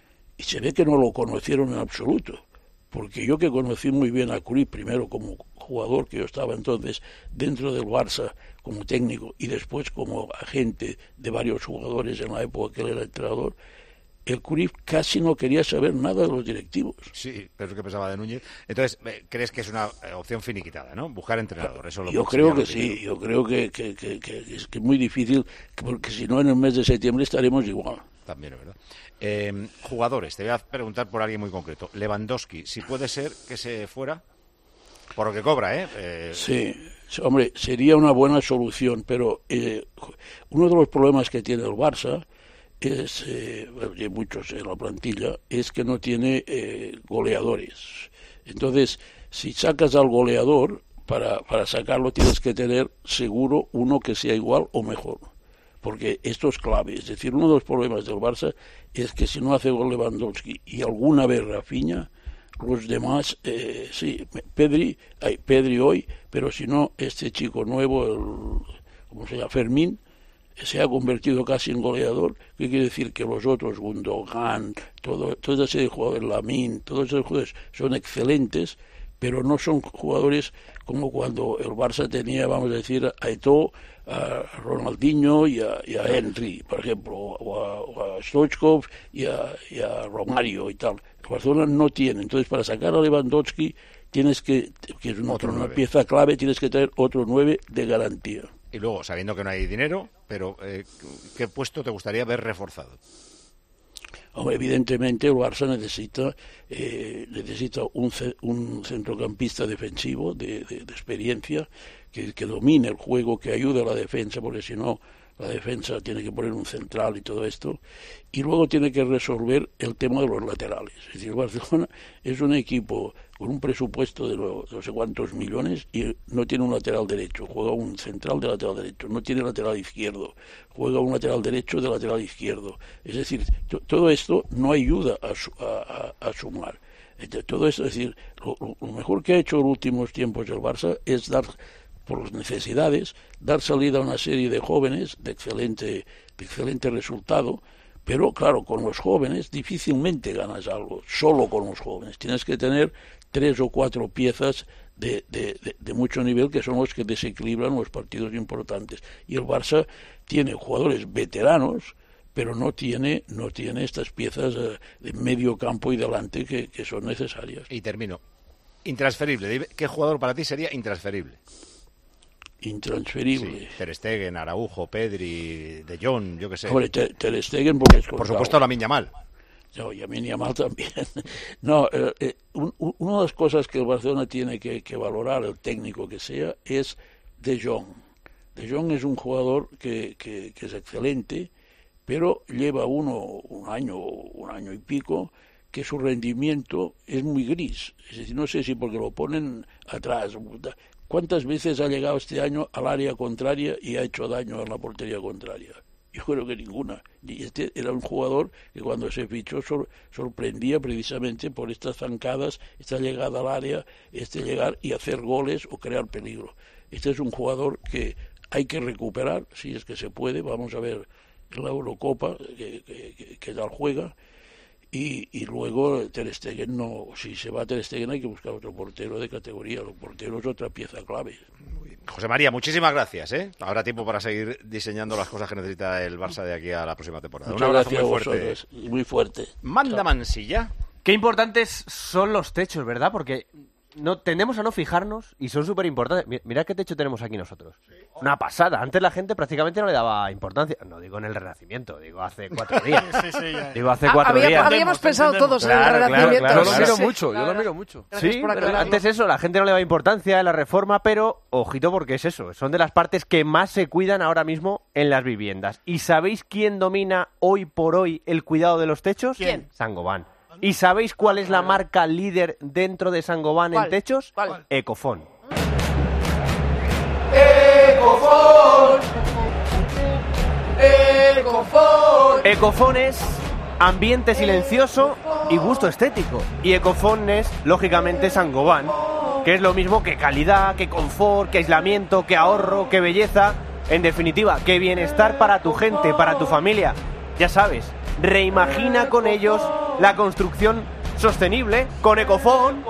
y se ve que no lo conocieron en absoluto, porque yo que conocí muy bien a Cruyff, primero como jugador, que yo estaba entonces dentro del Barça como técnico y después como agente de varios jugadores en la época que él era entrenador, el Cruyff casi no quería saber nada de los directivos. Sí, pero es lo que pensaba de Núñez. Entonces, ¿crees que es una opción finiquitada, no? Buscar entrenador. Eso lo yo creo que sí, yo creo que, que, que, que, es, que es muy difícil, porque si no en el mes de septiembre estaremos igual. También es verdad. Eh, jugadores, te voy a preguntar por alguien muy concreto. Lewandowski, si puede ser que se fuera, por lo que cobra, ¿eh? eh... Sí, hombre, sería una buena solución, pero eh, uno de los problemas que tiene el Barça es, eh, hay muchos en la plantilla, es que no tiene eh, goleadores. Entonces, si sacas al goleador, para, para sacarlo tienes que tener seguro uno que sea igual o mejor, porque esto es clave. Es decir, uno de los problemas del Barça es que si no hace gol Lewandowski y alguna vez Rafinha, los demás, eh, sí, Pedri, hay Pedri hoy, pero si no, este chico nuevo, el, ¿cómo se llama? Fermín, se ha convertido casi en goleador. ¿Qué quiere decir? Que los otros, Gundogan, todo, todo ese jugador, Lamine, todos esos jugadores son excelentes, pero no son jugadores como cuando el Barça tenía, vamos a decir, a Eto'o, a Ronaldinho y a, y a Henry, por ejemplo, o a, o a Stoichkov y a, y a Romario y tal. El Barcelona no tiene. Entonces, para sacar a Lewandowski, tienes que, que es una, una pieza clave, tienes que tener otro nueve de garantía. Y luego, sabiendo que no hay dinero, pero eh, ¿qué puesto te gustaría ver reforzado? Hombre, evidentemente el Barça necesita eh, necesita un, un centrocampista defensivo de, de, de experiencia, que, que domine el juego, que ayude a la defensa, porque si no la defensa tiene que poner un central y todo esto, y luego tiene que resolver el tema de los laterales. Es decir, Barcelona es un equipo con un presupuesto de no, no sé cuántos millones y no tiene un lateral derecho, juega un central de lateral derecho, no tiene lateral izquierdo, juega un lateral derecho de lateral izquierdo. Es decir, to, todo esto no ayuda a, a, a, a sumar. Entonces, todo esto, es decir, lo, lo mejor que ha hecho en los últimos tiempos el Barça es dar, por las necesidades, dar salida a una serie de jóvenes de excelente, de excelente resultado, pero claro, con los jóvenes difícilmente ganas algo, solo con los jóvenes. Tienes que tener tres o cuatro piezas de, de, de, de mucho nivel, que son los que desequilibran los partidos importantes. Y el Barça tiene jugadores veteranos, pero no tiene no tiene estas piezas de medio campo y delante que, que son necesarias. Y termino. Intransferible. ¿Qué jugador para ti sería intransferible? Intransferible. Sí, Ter Stegen, Araujo, Pedri, De Jong, yo qué sé. Hombre, Ter, Ter Stegen porque es por supuesto Lamine Yamal. No, y Lamine Yamal también. No, eh, eh, un, una de las cosas que el Barcelona tiene que, que valorar, el técnico que sea, es De Jong. De Jong es un jugador que, que, que es excelente, pero lleva uno un año, un año y pico, que su rendimiento es muy gris. Es decir, no sé si porque lo ponen atrás. ¿Cuántas veces ha llegado este año al área contraria y ha hecho daño en la portería contraria? Yo creo que ninguna. Y este era un jugador que cuando se fichó sor, sorprendía precisamente por estas zancadas, esta llegada al área, este llegar y hacer goles o crear peligro. Este es un jugador que hay que recuperar, si es que se puede. Vamos a ver la Eurocopa, que, que, que, que tal juega. Y, y luego Ter Stegen, no, si se va a Ter Stegen hay que buscar otro portero de categoría. Los porteros es otra pieza clave. Muy bien. José María, muchísimas gracias, ¿eh? Habrá tiempo para seguir diseñando las cosas que necesita el Barça de aquí a la próxima temporada. Muchas Un abrazo gracias muy fuerte. A vosotros, muy fuerte. Manda Mansilla. Qué importantes son los techos, ¿verdad? Porque no tendemos a no fijarnos y son súper importantes. Mirad qué techo tenemos aquí nosotros. Una pasada. Antes la gente prácticamente no le daba importancia. No digo en el Renacimiento, digo hace cuatro días. sí, sí, ya. Digo hace cuatro Había, días. Habíamos pensado todos claro, en el Renacimiento. Claro, claro, yo lo miro sí, mucho, claro. yo lo miro mucho. Sí, pero antes eso, la gente no le daba importancia a la reforma, pero ojito porque es eso. Son de las partes que más se cuidan ahora mismo en las viviendas. ¿Y sabéis quién domina hoy por hoy el cuidado de los techos? ¿Quién? Saint-Gobain. ¿Y sabéis cuál es la marca líder dentro de Saint-Gobain en techos? ¿Cuál? Ecofon. Ecofon. Ecofon. Ecofon es ambiente silencioso y gusto estético. Y Ecofon es, lógicamente, Saint-Gobain, que es lo mismo que calidad, que confort, que aislamiento, que ahorro, que belleza. En definitiva, que bienestar para tu gente, para tu familia. Ya sabes, reimagina con ellos la construcción sostenible con Ecofon.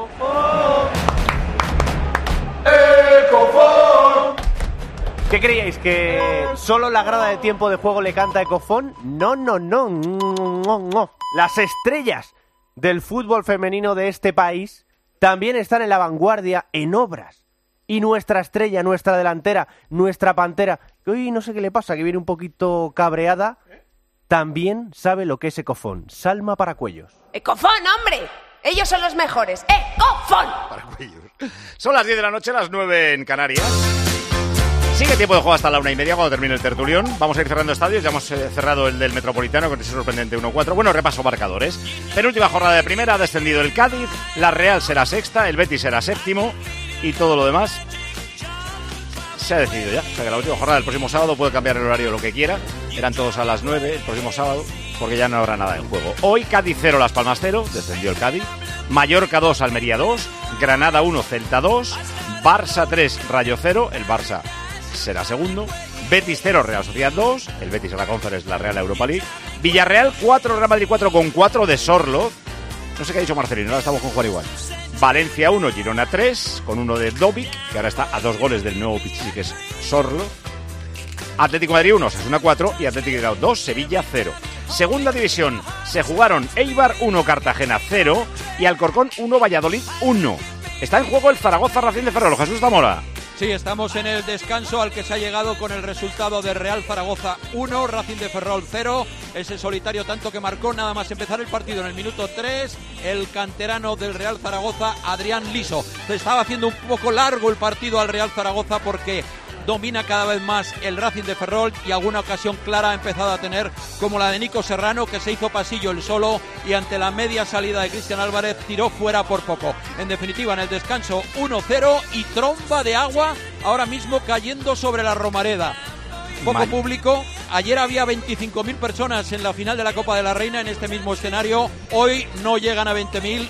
¡Ecofon! ¿Qué creíais? ¿Que solo la grada de tiempo de juego le canta a Ecofon? No, no, no, no, no. Las estrellas del fútbol femenino de este país también están en la vanguardia en obras. Y nuestra estrella, nuestra delantera, nuestra pantera, que hoy no sé qué le pasa, que viene un poquito cabreada, también sabe lo que es Ecofon. Salma Paracuellos. ¡Ecofon, hombre! Ellos son los mejores. ¡Ecofon! Paracuellos. Son las diez de la noche, las nueve en Canarias. Sigue tiempo de juego hasta la una y media cuando termine el tertulión. Vamos a ir cerrando estadios. Ya hemos eh, cerrado el del Metropolitano con ese sorprendente uno cuatro. Bueno, repaso marcadores. Penúltima jornada de primera, ha descendido el Cádiz. La Real será sexta, el Betis será séptimo. Y todo lo demás se ha decidido ya. O sea que la última jornada del próximo sábado puede cambiar el horario lo que quiera. Eran todos a las nueve el próximo sábado, porque ya no habrá nada en juego. Hoy Cádiz cero, Las Palmas cero, descendió el Cádiz. Mallorca dos, Almería dos. Granada uno, Celta dos. Barça tres, Rayo cero. El Barça será segundo. Betis cero, Real Sociedad dos. El Betis en la Conference, la Real Europa League. Villarreal cuatro, Real Madrid cuatro con cuatro de Sorloz. No sé qué ha dicho Marcelino, ahora estamos con Juan igual. Valencia uno, Girona tres, con uno de Dobic, que ahora está a dos goles del nuevo Pichichi, que es Sorloz. Atlético de Madrid uno, Osasuna cuatro y Atlético de Bilbao dos, Sevilla cero. Segunda división, se jugaron Eibar uno, Cartagena cero y Alcorcón uno, Valladolid uno. Está en juego el Zaragoza Racing de Ferrol. Jesús Zamora. Sí, estamos en el descanso al que se ha llegado con el resultado de Real Zaragoza uno, Racing de Ferrol cero. Ese solitario tanto que marcó nada más empezar el partido en el minuto tres, el canterano del Real Zaragoza, Adrián Liso. Se estaba haciendo un poco largo el partido al Real Zaragoza porque domina cada vez más el Racing de Ferrol y alguna ocasión clara ha empezado a tener, como la de Nico Serrano, que se hizo pasillo el solo y ante la media salida de Cristian Álvarez tiró fuera por poco. En definitiva, en el descanso uno cero y tromba de agua ahora mismo cayendo sobre la Romareda. Poco Man. público. Ayer había veinticinco mil personas en la final de la Copa de la Reina en este mismo escenario. Hoy no llegan a veinte mil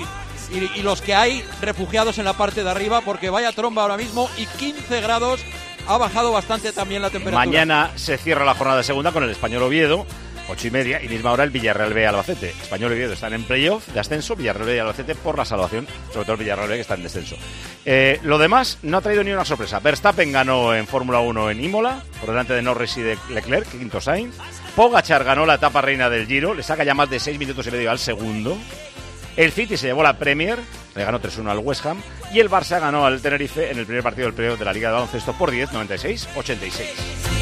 y, y, y los que hay refugiados en la parte de arriba, porque vaya tromba ahora mismo y quince grados. Ha bajado bastante también la temperatura. Mañana se cierra la jornada de segunda con el Español Oviedo, ocho y media, y misma hora el Villarreal B Albacete. Español y Oviedo están en playoff de ascenso, Villarreal B y Albacete por la salvación, sobre todo el Villarreal B que está en descenso. Eh, lo demás no ha traído ni una sorpresa. Verstappen ganó en Fórmula uno en Imola, por delante de Norris y de Leclerc, quinto Sainz. Pogačar ganó la etapa reina del Giro, le saca ya más de seis minutos y medio al segundo. El City se llevó la Premier, le ganó tres uno al West Ham. Y el Barça ganó al Tenerife en el primer partido del playoff de la Liga de Baloncesto por diez, noventa y seis, ochenta y seis.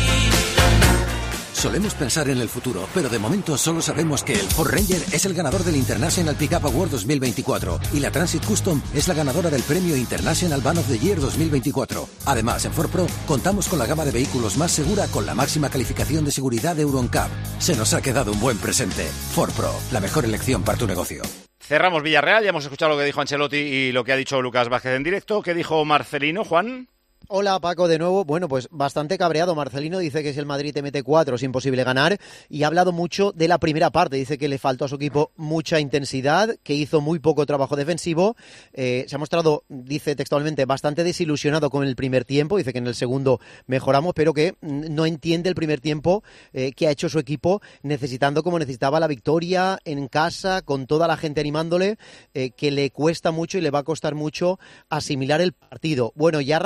Solemos pensar en el futuro, pero de momento solo sabemos que el Ford Ranger es el ganador del International Pickup Award dos mil veinticuatro y la Transit Custom es la ganadora del premio International Van of the Year dos mil veinticuatro. Además, en Ford Pro contamos con la gama de vehículos más segura con la máxima calificación de seguridad de Euro N C A P. Se nos ha quedado un buen presente. Ford Pro, la mejor elección para tu negocio. Cerramos Villarreal, ya hemos escuchado lo que dijo Ancelotti y lo que ha dicho Lucas Vázquez en directo. ¿Qué dijo Marcelino, Juan? Hola Paco, de nuevo. Bueno, pues bastante cabreado. Marcelino dice que si el Madrid te mete cuatro es imposible ganar y ha hablado mucho de la primera parte. Dice que le faltó a su equipo mucha intensidad, que hizo muy poco trabajo defensivo. Eh, se ha mostrado, dice textualmente, bastante desilusionado con el primer tiempo. Dice que en el segundo mejoramos, pero que no entiende el primer tiempo eh, que ha hecho su equipo necesitando como necesitaba la victoria en casa, con toda la gente animándole, eh, que le cuesta mucho y le va a costar mucho asimilar el partido. Bueno, ya ha rajado también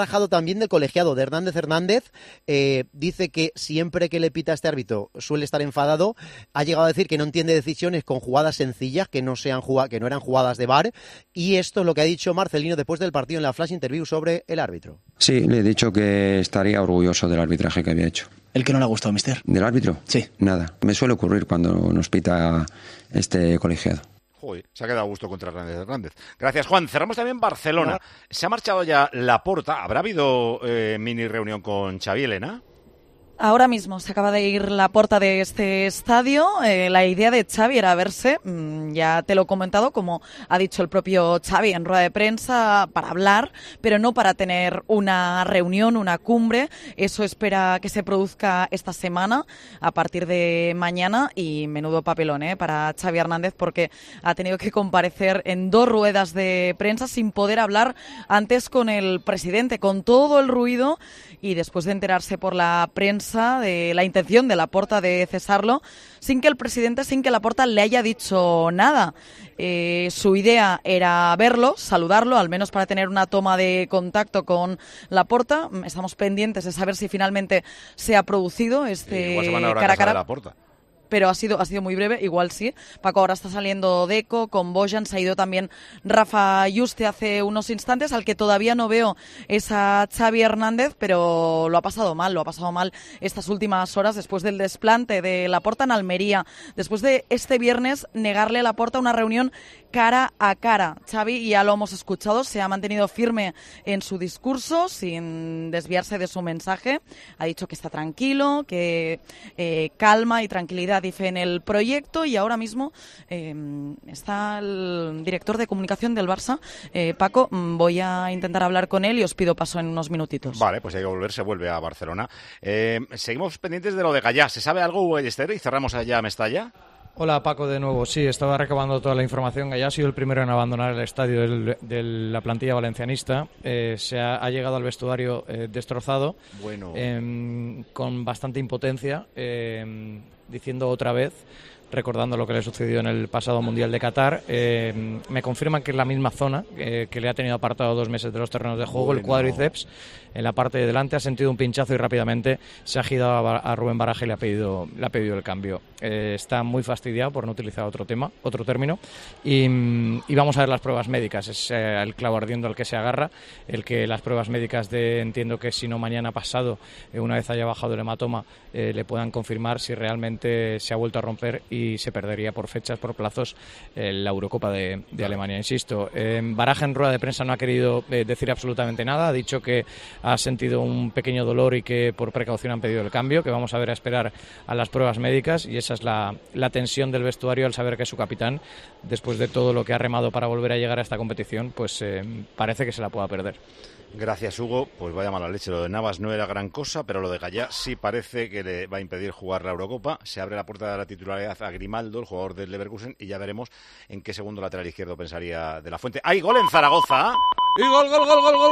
también del colegiado, de Hernández Hernández. Eh, dice que siempre que le pita a este árbitro suele estar enfadado. Ha llegado a decir que no entiende decisiones con jugadas sencillas, que no, sean jugad- que no eran jugadas de V A R. Y esto es lo que ha dicho Marcelino después del partido en la flash interview sobre el árbitro. Sí, le he dicho que estaría orgulloso del arbitraje que había hecho. ¿El que no le ha gustado, mister? ¿Del árbitro? Sí. Nada. Me suele ocurrir cuando nos pita este colegiado. Joder, se ha quedado a gusto contra Hernández Hernández. Gracias, Juan. Cerramos también Barcelona. Se ha marchado ya Laporta. ¿Habrá habido eh, mini reunión con Xavi, Elena? Ahora mismo se acaba de ir Laporta de este estadio. Eh, la idea de Xavi era verse, mmm, ya te lo he comentado, como ha dicho el propio Xavi en rueda de prensa, para hablar, pero no para tener una reunión, una cumbre. Eso espera que se produzca esta semana, a partir de mañana, y menudo papelón ¿eh? para Xavi Hernández, porque ha tenido que comparecer en dos ruedas de prensa sin poder hablar antes con el presidente, con todo el ruido, y después de enterarse por la prensa de la intención de Laporta de cesarlo, sin que el presidente, sin que Laporta le haya dicho nada. Eh, su idea era verlo, saludarlo, al menos para tener una toma de contacto con Laporta. Estamos pendientes de saber si finalmente se ha producido este Igual se van ahora cara a a casa de cara. Laporta. Pero ha sido, ha sido muy breve, igual sí. Paco, ahora está saliendo Deco, con Bojan, se ha ido también Rafa Yuste hace unos instantes, al que todavía no veo es a Xavi Hernández, pero lo ha pasado mal, lo ha pasado mal estas últimas horas después del desplante de Laporta en Almería, después de este viernes negarle a Laporta una reunión cara a cara. Xavi, ya lo hemos escuchado, se ha mantenido firme en su discurso, sin desviarse de su mensaje. Ha dicho que está tranquilo, que eh, calma y tranquilidad y fe en el proyecto, y ahora mismo eh, está el director de comunicación del Barça, eh, Paco. Voy a intentar hablar con él y os pido paso en unos minutitos. Vale, pues hay que volver, se vuelve a Barcelona. Eh, seguimos pendientes de lo de Gallá. ¿Se sabe algo, Hugo Ballester? Y cerramos allá a Mestalla. Hola Paco, de nuevo. Sí, estaba recabando toda la información. Ya ha sido el primero en abandonar el estadio del, de la plantilla valencianista. Eh, se ha, ha llegado al vestuario eh, destrozado, bueno. eh, con bastante impotencia, eh, diciendo otra vez, recordando lo que le sucedió en el pasado Mundial de Qatar. Eh, me confirman que es la misma zona, eh, que le ha tenido apartado dos meses de los terrenos de juego, bueno. El cuádriceps en la parte de delante, ha sentido un pinchazo y rápidamente se ha girado a, a Rubén Baraja y le ha pedido, le ha pedido el cambio. Eh, está muy fastidiado, por no utilizar otro tema, otro término, y, y vamos a ver las pruebas médicas. Es eh, el clavo ardiendo al que se agarra, el que las pruebas médicas de, entiendo que si no mañana pasado, eh, una vez haya bajado el hematoma, eh, le puedan confirmar si realmente se ha vuelto a romper y se perdería por fechas, por plazos, eh, la Eurocopa de, de Alemania. Insisto, eh, Baraja en rueda de prensa no ha querido eh, decir absolutamente nada, ha dicho que ha sentido un pequeño dolor y que por precaución han pedido el cambio, que vamos a ver a esperar a las pruebas médicas, y esa es la, la tensión del vestuario al saber que su capitán, después de todo lo que ha remado para volver a llegar a esta competición, pues eh, parece que se la pueda perder. Gracias, Hugo. Pues vaya mala leche. Lo de Navas no era gran cosa, pero lo de Gallá sí parece que le va a impedir jugar la Eurocopa. Se abre la puerta de la titularidad a Grimaldo, el jugador del Leverkusen, y ya veremos en qué segundo lateral izquierdo pensaría De la Fuente. ¡Hay gol en Zaragoza! Y gol, gol, gol, gol, gol,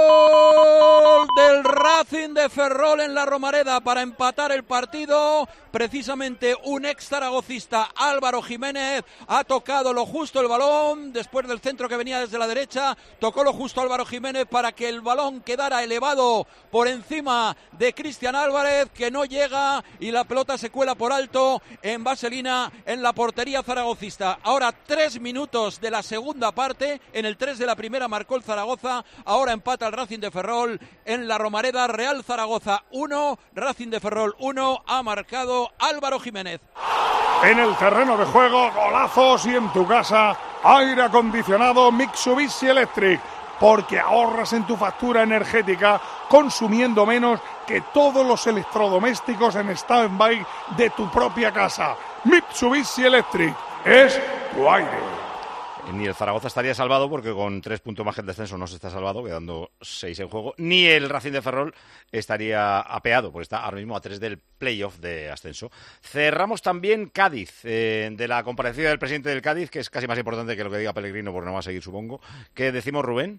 gol del Racing de Ferrol en la Romareda para empatar el partido. Precisamente un ex zaragocista, Álvaro Jiménez, ha tocado lo justo el balón después del centro que venía desde la derecha. Tocó lo justo Álvaro Jiménez para que el balón quedara elevado por encima de Cristian Álvarez, que no llega, y la pelota se cuela por alto en vaselina en la portería zaragocista. Ahora tres minutos de la segunda parte. En el tres de la primera marcó el Zaragoza. Ahora empata el Racing de Ferrol en la Romareda. Real Zaragoza uno, Racing de Ferrol uno. Ha marcado Álvaro Jiménez. En el terreno de juego, golazos, y en tu casa, aire acondicionado Mitsubishi Electric, porque ahorras en tu factura energética consumiendo menos que todos los electrodomésticos en stand-by de tu propia casa. Mitsubishi Electric es tu aire. Ni el Zaragoza estaría salvado, porque con tres puntos más que el descenso no se está salvado, quedando seis en juego. Ni el Racing de Ferrol estaría apeado, porque está ahora mismo a tres del playoff de ascenso. Cerramos también Cádiz, eh, de la comparecencia del presidente del Cádiz, que es casi más importante que lo que diga Pellegrino, porque no va a seguir, supongo. ¿Qué decimos, Rubén?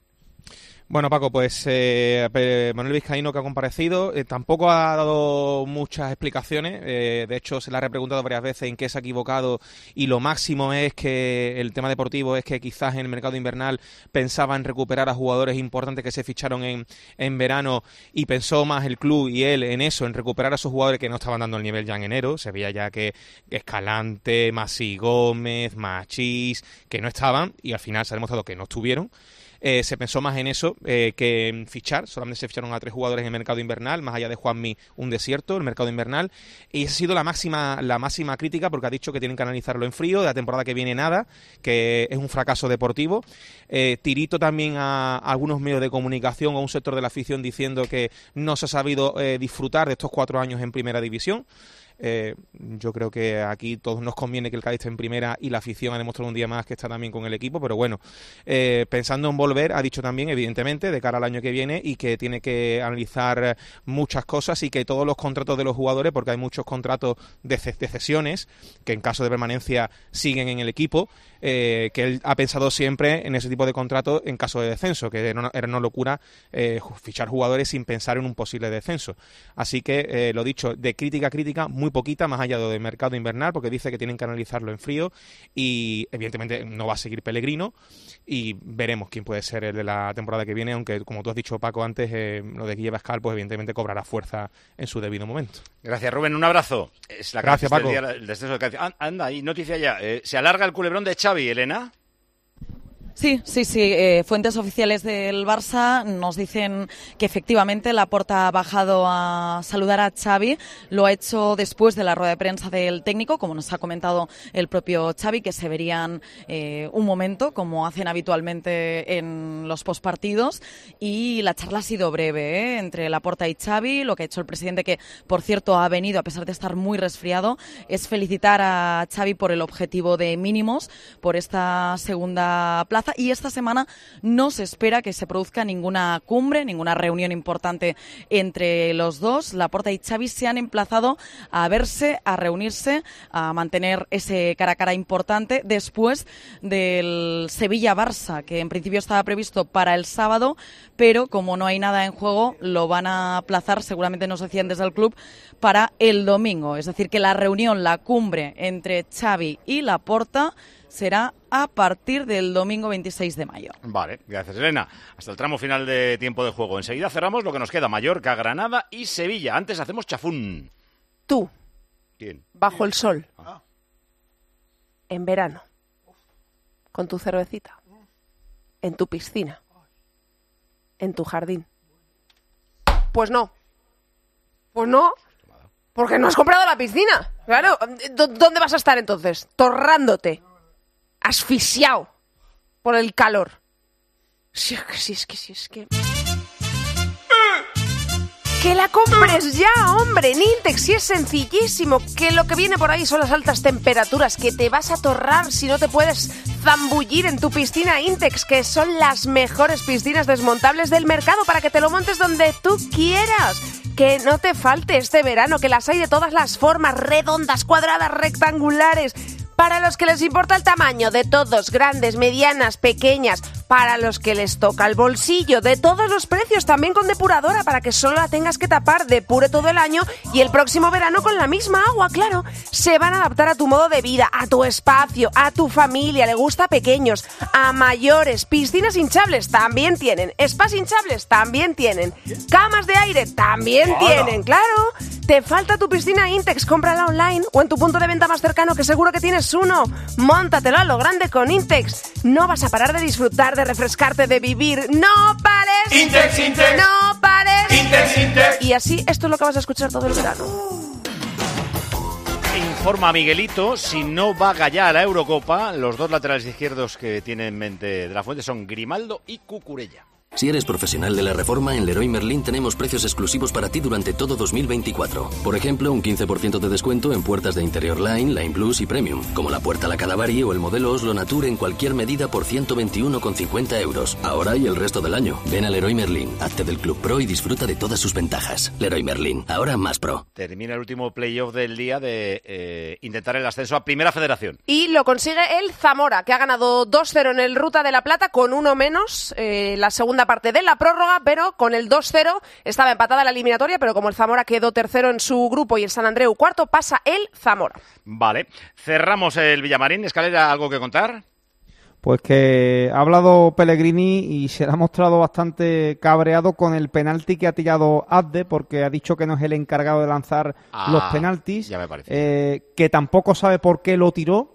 Bueno, Paco, pues eh, Manuel Vizcaíno, que ha comparecido, eh, tampoco ha dado muchas explicaciones. Eh, de hecho, se le ha repreguntado varias veces en qué se ha equivocado, y lo máximo es que el tema deportivo es que quizás en el mercado invernal pensaba en recuperar a jugadores importantes que se ficharon en, en verano, y pensó más el club y él en eso, en recuperar a esos jugadores que no estaban dando el nivel ya en enero. Se veía ya que Escalante, Masi Gómez, Machís, que no estaban, y al final se ha demostrado que no estuvieron. Eh, se pensó más en eso eh, que en fichar. Solamente se ficharon a tres jugadores en el mercado invernal, más allá de Juanmi, un desierto, el mercado invernal, y esa ha sido la máxima la máxima crítica, porque ha dicho que tienen que analizarlo en frío, de la temporada que viene nada, que es un fracaso deportivo. Eh, tirito también a, a algunos medios de comunicación o a un sector de la afición diciendo que no se ha sabido eh, disfrutar de estos cuatro años en primera división. Eh, yo creo que aquí todos nos conviene que el Cádiz esté en primera, y la afición ha demostrado un día más que está también con el equipo, pero bueno, eh, pensando en volver, ha dicho también, evidentemente, de cara al año que viene, y que tiene que analizar muchas cosas, y que todos los contratos de los jugadores, porque hay muchos contratos de, de cesiones que en caso de permanencia siguen en el equipo, eh, que él ha pensado siempre en ese tipo de contratos en caso de descenso, que era una, era una locura eh, fichar jugadores sin pensar en un posible descenso. Así que, eh, lo dicho, de crítica a crítica, muy poquita, más allá del mercado invernal, porque dice que tienen que analizarlo en frío, y evidentemente no va a seguir Pellegrino, y veremos quién puede ser el de la temporada que viene, aunque como tú has dicho, Paco, antes, eh, lo de Guille Pascal, pues evidentemente cobrará fuerza en su debido momento. Gracias, Rubén, un abrazo. Es la Gracias, Paco. Día, el descenso del Cádiz. Anda, hay noticia ya. Eh, se alarga el culebrón de Xavi, Elena. Sí, sí, sí. Eh, fuentes oficiales del Barça nos dicen que efectivamente Laporta ha bajado a saludar a Xavi. Lo ha hecho después de la rueda de prensa del técnico, como nos ha comentado el propio Xavi, que se verían eh, un momento, como hacen habitualmente en los postpartidos. Y la charla ha sido breve, ¿eh? entre Laporta y Xavi. Lo que ha hecho el presidente, que por cierto ha venido a pesar de estar muy resfriado, es felicitar a Xavi por el objetivo de mínimos, por esta segunda plaza. Y esta semana no se espera que se produzca ninguna cumbre, ninguna reunión importante entre los dos. Laporta y Xavi se han emplazado a verse, a reunirse, a mantener ese cara a cara importante después del Sevilla-Barça, que en principio estaba previsto para el sábado, pero como no hay nada en juego, lo van a aplazar, seguramente nos decían desde el club, para el domingo. Es decir, que la reunión, la cumbre entre Xavi y Laporta será a partir del domingo veintiséis de mayo. Vale, gracias, Elena. Hasta el tramo final de tiempo de juego. Enseguida cerramos lo que nos queda: Mallorca, Granada y Sevilla. Antes hacemos chafún. Tú. ¿Quién? Bajo el sol. Ah. En verano. Con tu cervecita. En tu piscina. En tu jardín. Pues no. Pues no. Porque no has comprado la piscina. Claro. ¿Dónde vas a estar entonces? Torrándote. Asfixiado por el calor. Sí, es que sí, es que sí, es que... ¡Que la compres ya, hombre! En Intex, sí, es sencillísimo. Que lo que viene por ahí son las altas temperaturas, que te vas a torrar si no te puedes zambullir en tu piscina Intex, que son las mejores piscinas desmontables del mercado para que te lo montes donde tú quieras. Que no te falte este verano, que las hay de todas las formas, redondas, cuadradas, rectangulares. Para los que les importa el tamaño, de todos, grandes, medianas, pequeñas. Para los que les toca el bolsillo, de todos los precios, también con depuradora, para que solo la tengas que tapar, depure todo el año y el próximo verano con la misma agua, claro. Se van a adaptar a tu modo de vida, a tu espacio, a tu familia, le gusta a pequeños, a mayores. Piscinas hinchables también tienen, spas hinchables también tienen, camas de aire también tienen, claro. ¿Te falta tu piscina Intex? Cómprala online o en tu punto de venta más cercano, que seguro que tienes uno. Móntatelo a lo grande con Intex. No vas a parar de disfrutar, de refrescarte, de vivir. ¡No pares! Intex, Intex. ¡No pares! Intex, Intex. Y así, esto es lo que vas a escuchar todo el verano. Informa Miguelito, si no va Gallá a la Eurocopa, los dos laterales izquierdos que tiene en mente De la Fuente son Grimaldo y Cucurella. Si eres profesional de la reforma, en Leroy Merlin tenemos precios exclusivos para ti durante todo dos mil veinticuatro. Por ejemplo, un quince por ciento de descuento en puertas de interior Line, Line Plus y Premium, como la puerta La Cadavari o el modelo Oslo Nature en cualquier medida por ciento veintiuno con cincuenta euros. Ahora y el resto del año. Ven a Leroy Merlin, hazte del Club Pro y disfruta de todas sus ventajas. Leroy Merlin, ahora más pro. Termina el último playoff del día de eh, intentar el ascenso a Primera Federación. Y lo consigue el Zamora, que ha ganado dos cero en el Ruta de la Plata con uno menos. Eh, la segunda segunda parte de la prórroga, pero con el dos cero estaba empatada la eliminatoria, pero como el Zamora quedó tercero en su grupo y el Sant Andreu cuarto, pasa el Zamora. Vale, cerramos el Villamarín. Escalera, ¿algo que contar? Pues que ha hablado Pellegrini y se le ha mostrado bastante cabreado con el penalti que ha tirado Abde, porque ha dicho que no es el encargado de lanzar ah, los penaltis, ya me parece. Eh, que tampoco sabe por qué lo tiró.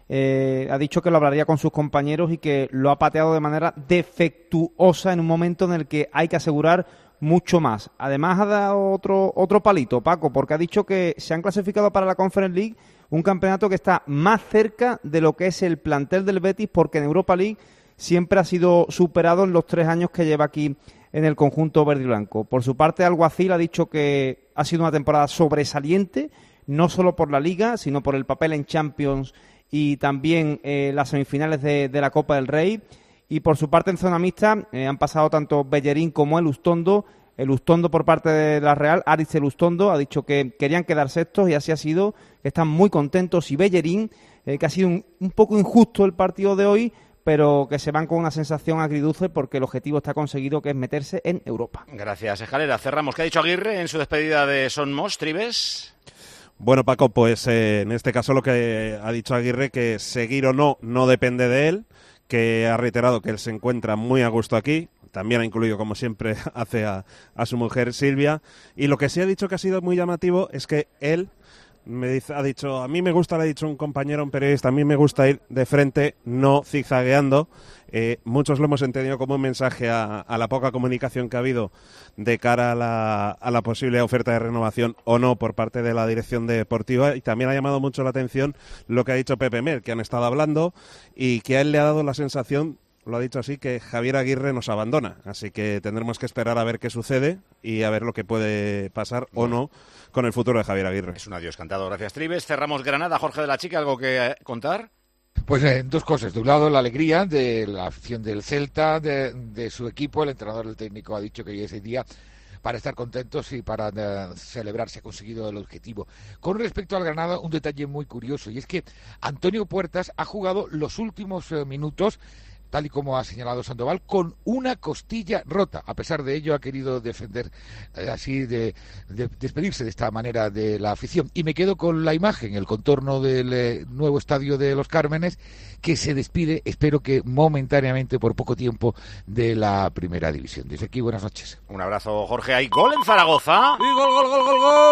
Eh, ha dicho que lo hablaría con sus compañeros y que lo ha pateado de manera defectuosa en un momento en el que hay que asegurar mucho más. Además ha dado otro, otro palito, Paco, porque ha dicho que se han clasificado para la Conference League, un campeonato que está más cerca de lo que es el plantel del Betis, porque en Europa League siempre ha sido superado en los tres años que lleva aquí en el conjunto verde y blanco. Por su parte, Alguacil ha dicho que ha sido una temporada sobresaliente, no solo por la Liga, sino por el papel en Champions y también eh, las semifinales de, de la Copa del Rey. Y por su parte, en zona mixta, eh, han pasado tanto Bellerín como el Ustondo. El Ustondo por parte de la Real, Aritz el Ustondo, ha dicho que querían quedar sextos y así ha sido, que están muy contentos. Y Bellerín, eh, que ha sido un, un poco injusto el partido de hoy, pero que se van con una sensación agridulce porque el objetivo está conseguido, que es meterse en Europa. Gracias, Escalera. Cerramos. ¿Qué ha dicho Aguirre en su despedida de Son Mos, Tribes? Bueno, Paco, pues eh, en este caso lo que ha dicho Aguirre, que seguir o no, no depende de él, que ha reiterado que él se encuentra muy a gusto aquí. También ha incluido, como siempre, hace a, a su mujer Silvia. Y lo que sí ha dicho que ha sido muy llamativo es que él me dice, ha dicho, a mí me gusta, le ha dicho un compañero, un periodista, a mí me gusta ir de frente, no zigzagueando. Eh, muchos lo hemos entendido como un mensaje a, a la poca comunicación que ha habido de cara a la, a la posible oferta de renovación o no por parte de la dirección deportiva. Y también ha llamado mucho la atención lo que ha dicho Pepe Mel, que han estado hablando y que a él le ha dado la sensación, lo ha dicho así, que Javier Aguirre nos abandona. Así que tendremos que esperar a ver qué sucede y a ver lo que puede pasar o no con el futuro de Javier Aguirre. Es un adiós cantado. Gracias, Tribes. Cerramos Granada. Jorge de la Chica, ¿algo que contar? Pues eh, dos cosas. De un lado, la alegría de la afición del Celta, de, de su equipo. El entrenador, el técnico, ha dicho que hoy es el día para estar contentos y para uh, celebrar si ha conseguido el objetivo. Con respecto al Granada, un detalle muy curioso, y es que Antonio Puertas ha jugado los últimos uh, minutos, tal y como ha señalado Sandoval, con una costilla rota. A pesar de ello, ha querido defender eh, así, de, de despedirse de esta manera de la afición. Y me quedo con la imagen, el contorno del eh, nuevo estadio de Los Cármenes, que se despide, espero que momentáneamente, por poco tiempo, de la primera división. Desde aquí, buenas noches. Un abrazo, Jorge. Hay gol en Zaragoza. Y gol, gol, gol, gol, gol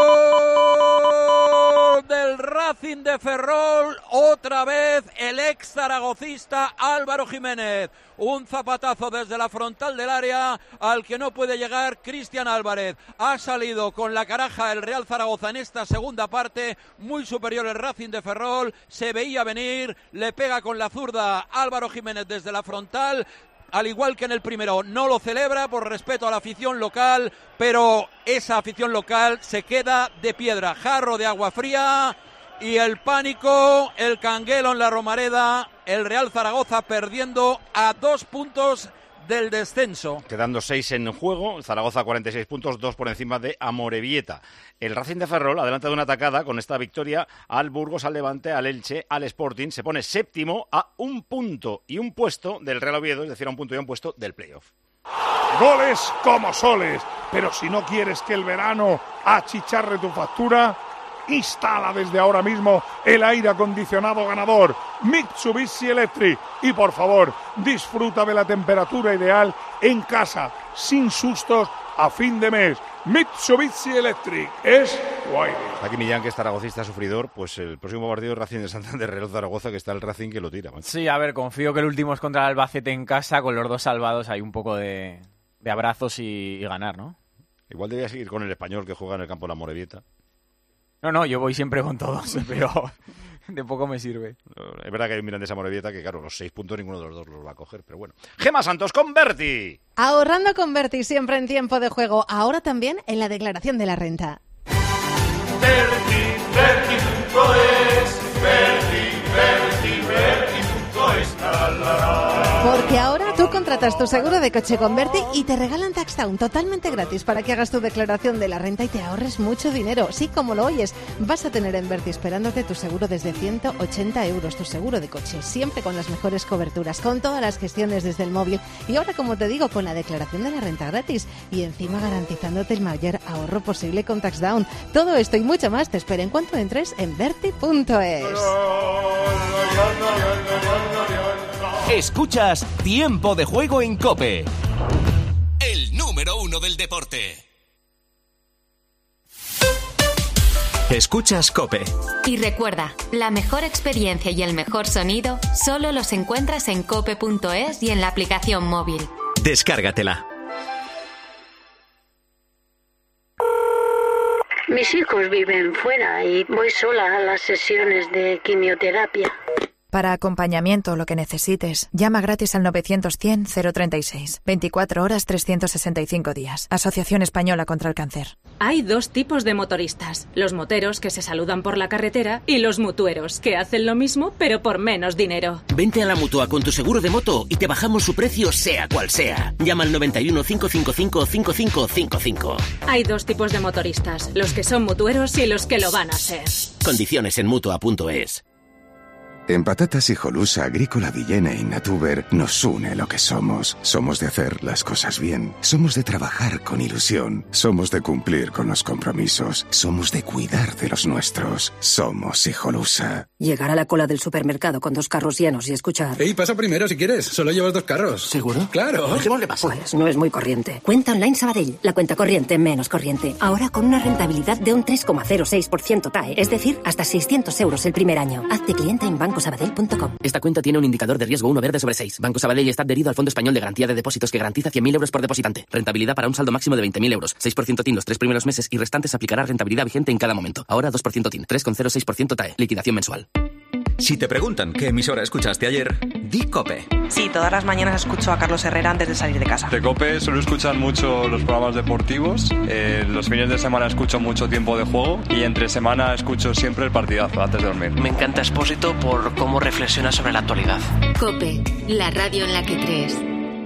del Racing de Ferrol. Otra vez el ex zaragocista Álvaro Jiménez. Un zapatazo desde la frontal del área al que no puede llegar Cristian Álvarez. Ha salido con la caraja el Real Zaragoza en esta segunda parte. Muy superior el Racing de Ferrol. Se veía venir. Le pega con la zurda Álvaro Jiménez desde la frontal. Al igual que en el primero, no lo celebra por respeto a la afición local, pero esa afición local se queda de piedra. Jarro de agua fría y el pánico, el canguelo en la Romareda, el Real Zaragoza perdiendo a dos puntos del descenso. Quedando seis en juego, Zaragoza cuarenta y seis puntos, dos por encima de Amorebieta. El Racing de Ferrol, adelanta de una atacada con esta victoria al Burgos, al Levante, al Elche, al Sporting, se pone séptimo a un punto y un puesto del Real Oviedo, es decir, a un punto y un puesto del playoff. Goles como soles, pero si no quieres que el verano achicharre tu factura, instala desde ahora mismo el aire acondicionado ganador Mitsubishi Electric y por favor disfruta de la temperatura ideal en casa sin sustos a fin de mes. Mitsubishi Electric es guay. Aquí Millán, que es zaragocista sufridor, pues el próximo partido es Racing de Santander, Real Zaragoza, que está el Racing que lo tira. Man. Sí, a ver, confío que el último es contra el Albacete en casa, con los dos salvados hay un poco de, de abrazos y, y ganar, ¿no? Igual debería seguir con el Español, que juega en el campo de la Amorebieta. No, no, yo voy siempre con todos, pero de poco me sirve. Es verdad que hay un Mirandés Amorebieta que, claro, los seis puntos ninguno de los dos los va a coger, pero bueno. Gemma Santos con Berti. Ahorrando con Berti siempre en tiempo de juego, ahora también en la declaración de la renta. Berti, Berti punto es, Berti, Berti, Berti punto es, la, la, la. Porque ahora tú contratas tu seguro de coche con Verti y te regalan Taxdown totalmente gratis para que hagas tu declaración de la renta y te ahorres mucho dinero. Sí, como lo oyes, vas a tener en Verti esperándote tu seguro desde ciento ochenta euros, tu seguro de coche, siempre con las mejores coberturas, con todas las gestiones desde el móvil y ahora, como te digo, con la declaración de la renta gratis y encima garantizándote el mayor ahorro posible con Taxdown. Todo esto y mucho más te espera en cuanto entres en verti punto es. Escuchas Tiempo de Juego en COPE, el número uno del deporte. Escuchas COPE. Y recuerda, la mejor experiencia y el mejor sonido solo los encuentras en cope punto es y en la aplicación móvil. Descárgatela. Mis hijos viven fuera y voy sola a las sesiones de quimioterapia. Para acompañamiento o lo que necesites, llama gratis al novecientos cien cero treinta y seis. veinticuatro horas, trescientos sesenta y cinco días. Asociación Española contra el Cáncer. Hay dos tipos de motoristas. Los moteros que se saludan por la carretera y los mutueros que hacen lo mismo pero por menos dinero. Vente a la Mutua con tu seguro de moto y te bajamos su precio sea cual sea. Llama al noventa y uno, cinco cinco cinco, cinco cinco cinco cinco. Hay dos tipos de motoristas. Los que son mutueros y los que lo van a ser. Condiciones en mutua punto es. En Patatas Hijolusa, Agrícola Villena y Natuber nos une lo que somos. Somos de hacer las cosas bien. Somos de trabajar con ilusión. Somos de cumplir con los compromisos. Somos de cuidar de los nuestros. Somos Hijolusa. Llegar a la cola del supermercado con dos carros llenos y escuchar... Ey, pasa primero si quieres. Solo llevas dos carros. ¿Seguro? ¡Claro! Dejémosle pasar. Pues no es muy corriente. Cuenta Online Sabadell. La cuenta corriente menos corriente. Ahora con una rentabilidad de un tres coma cero seis por ciento T A E. Es decir, hasta seiscientos euros el primer año. Hazte cliente en banco sabadell punto com. Esta cuenta tiene un indicador de riesgo uno verde sobre seis. Banco Sabadell está adherido al Fondo Español de Garantía de Depósitos que garantiza cien mil euros por depositante. Rentabilidad para un saldo máximo de veinte mil euros. seis por ciento T I N los tres primeros meses y restantes aplicará rentabilidad vigente en cada momento. Ahora dos por ciento T I N, tres coma cero seis por ciento T A E. Liquidación mensual. Si te preguntan qué emisora escuchaste ayer, di COPE. Sí, todas las mañanas escucho a Carlos Herrera antes de salir de casa. De COPE suelo escuchar mucho los programas deportivos, eh, los fines de semana escucho mucho Tiempo de Juego y entre semana escucho siempre el partidazo antes de dormir. Me encanta Expósito por cómo reflexiona sobre la actualidad. COPE, la radio en la que crees.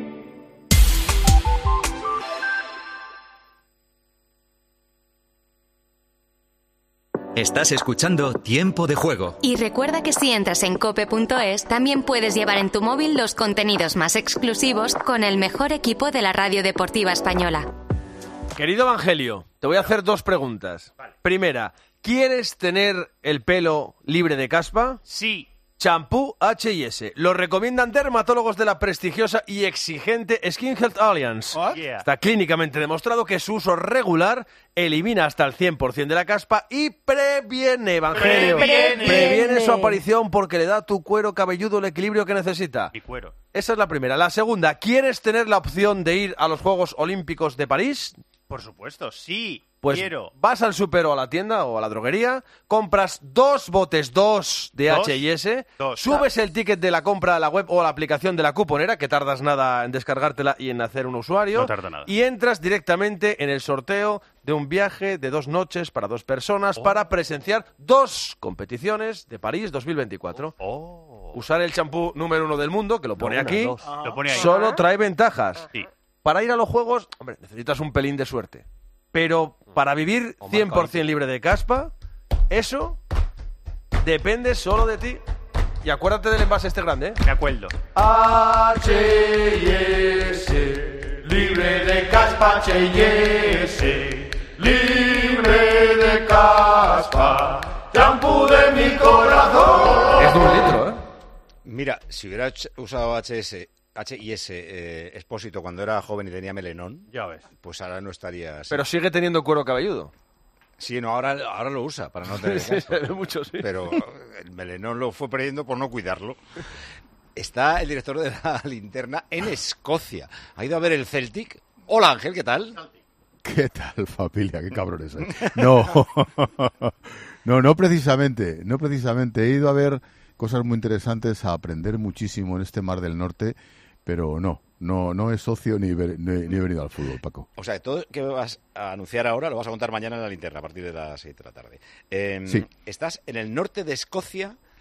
Estás escuchando Tiempo de Juego. Y recuerda que si entras en cope punto es, también puedes llevar en tu móvil los contenidos más exclusivos con el mejor equipo de la radio deportiva española. Querido Evangelio, te voy a hacer dos preguntas. Vale. Primera, ¿quieres tener el pelo libre de caspa? Sí. Champú H y S. Lo recomiendan dermatólogos de la prestigiosa y exigente Skin Health Alliance. Yeah. Está clínicamente demostrado que su uso regular elimina hasta el cien por ciento de la caspa y previene, Evangelio. Previene. Previene su aparición porque le da a tu cuero cabelludo el equilibrio que necesita. Mi cuero. Esa es la primera. La segunda, ¿quieres tener la opción de ir a los Juegos Olímpicos de París? Por supuesto, sí. Pues quiero. Vas al súper o a la tienda o a la droguería, compras dos botes, dos de ¿Dos? H y S, Dos. subes el ticket de la compra a la web o a la aplicación de la cuponera, que tardas nada en descargártela y en hacer un usuario, No tarda nada. y entras directamente en el sorteo de un viaje de dos noches para dos personas Oh. para presenciar dos competiciones de París dos mil veinticuatro. Oh. Usar el champú número uno del mundo, que lo pone No, aquí, dos. Lo pone ahí. solo trae ventajas. Sí. Para ir a los Juegos, hombre, necesitas un pelín de suerte. Pero para vivir cien por ciento libre de caspa, eso depende solo de ti. Y acuérdate del envase este grande, ¿eh? Me acuerdo. H y S, libre de caspa, H y S, libre de caspa, champú de mi corazón. Es de un litro, ¿eh? Mira, si hubiera ch- usado H S, H y S eh, Expósito cuando era joven y tenía melenón, Ya ves. pues ahora no estaría así. Pero sigue teniendo cuero cabelludo. Sí, no, ahora, ahora lo usa para no tener Sí, caspa. sí, mucho, sí. Pero el melenón lo fue perdiendo por no cuidarlo. Está el director de la Linterna en Escocia. Ha ido a ver el Celtic. Hola Ángel, ¿qué tal? ¿Qué tal, familia? Qué cabrones sois. No, no, no precisamente, no precisamente. He ido a ver cosas muy interesantes, a aprender muchísimo en este Mar del Norte, pero no, no, no es socio ni, ver- ni, ni he venido al fútbol, Paco. O sea, todo que vas a anunciar ahora lo vas a contar mañana en la Linterna a partir de las seis de la tarde. Eh, Sí. Estás en el norte de Escocia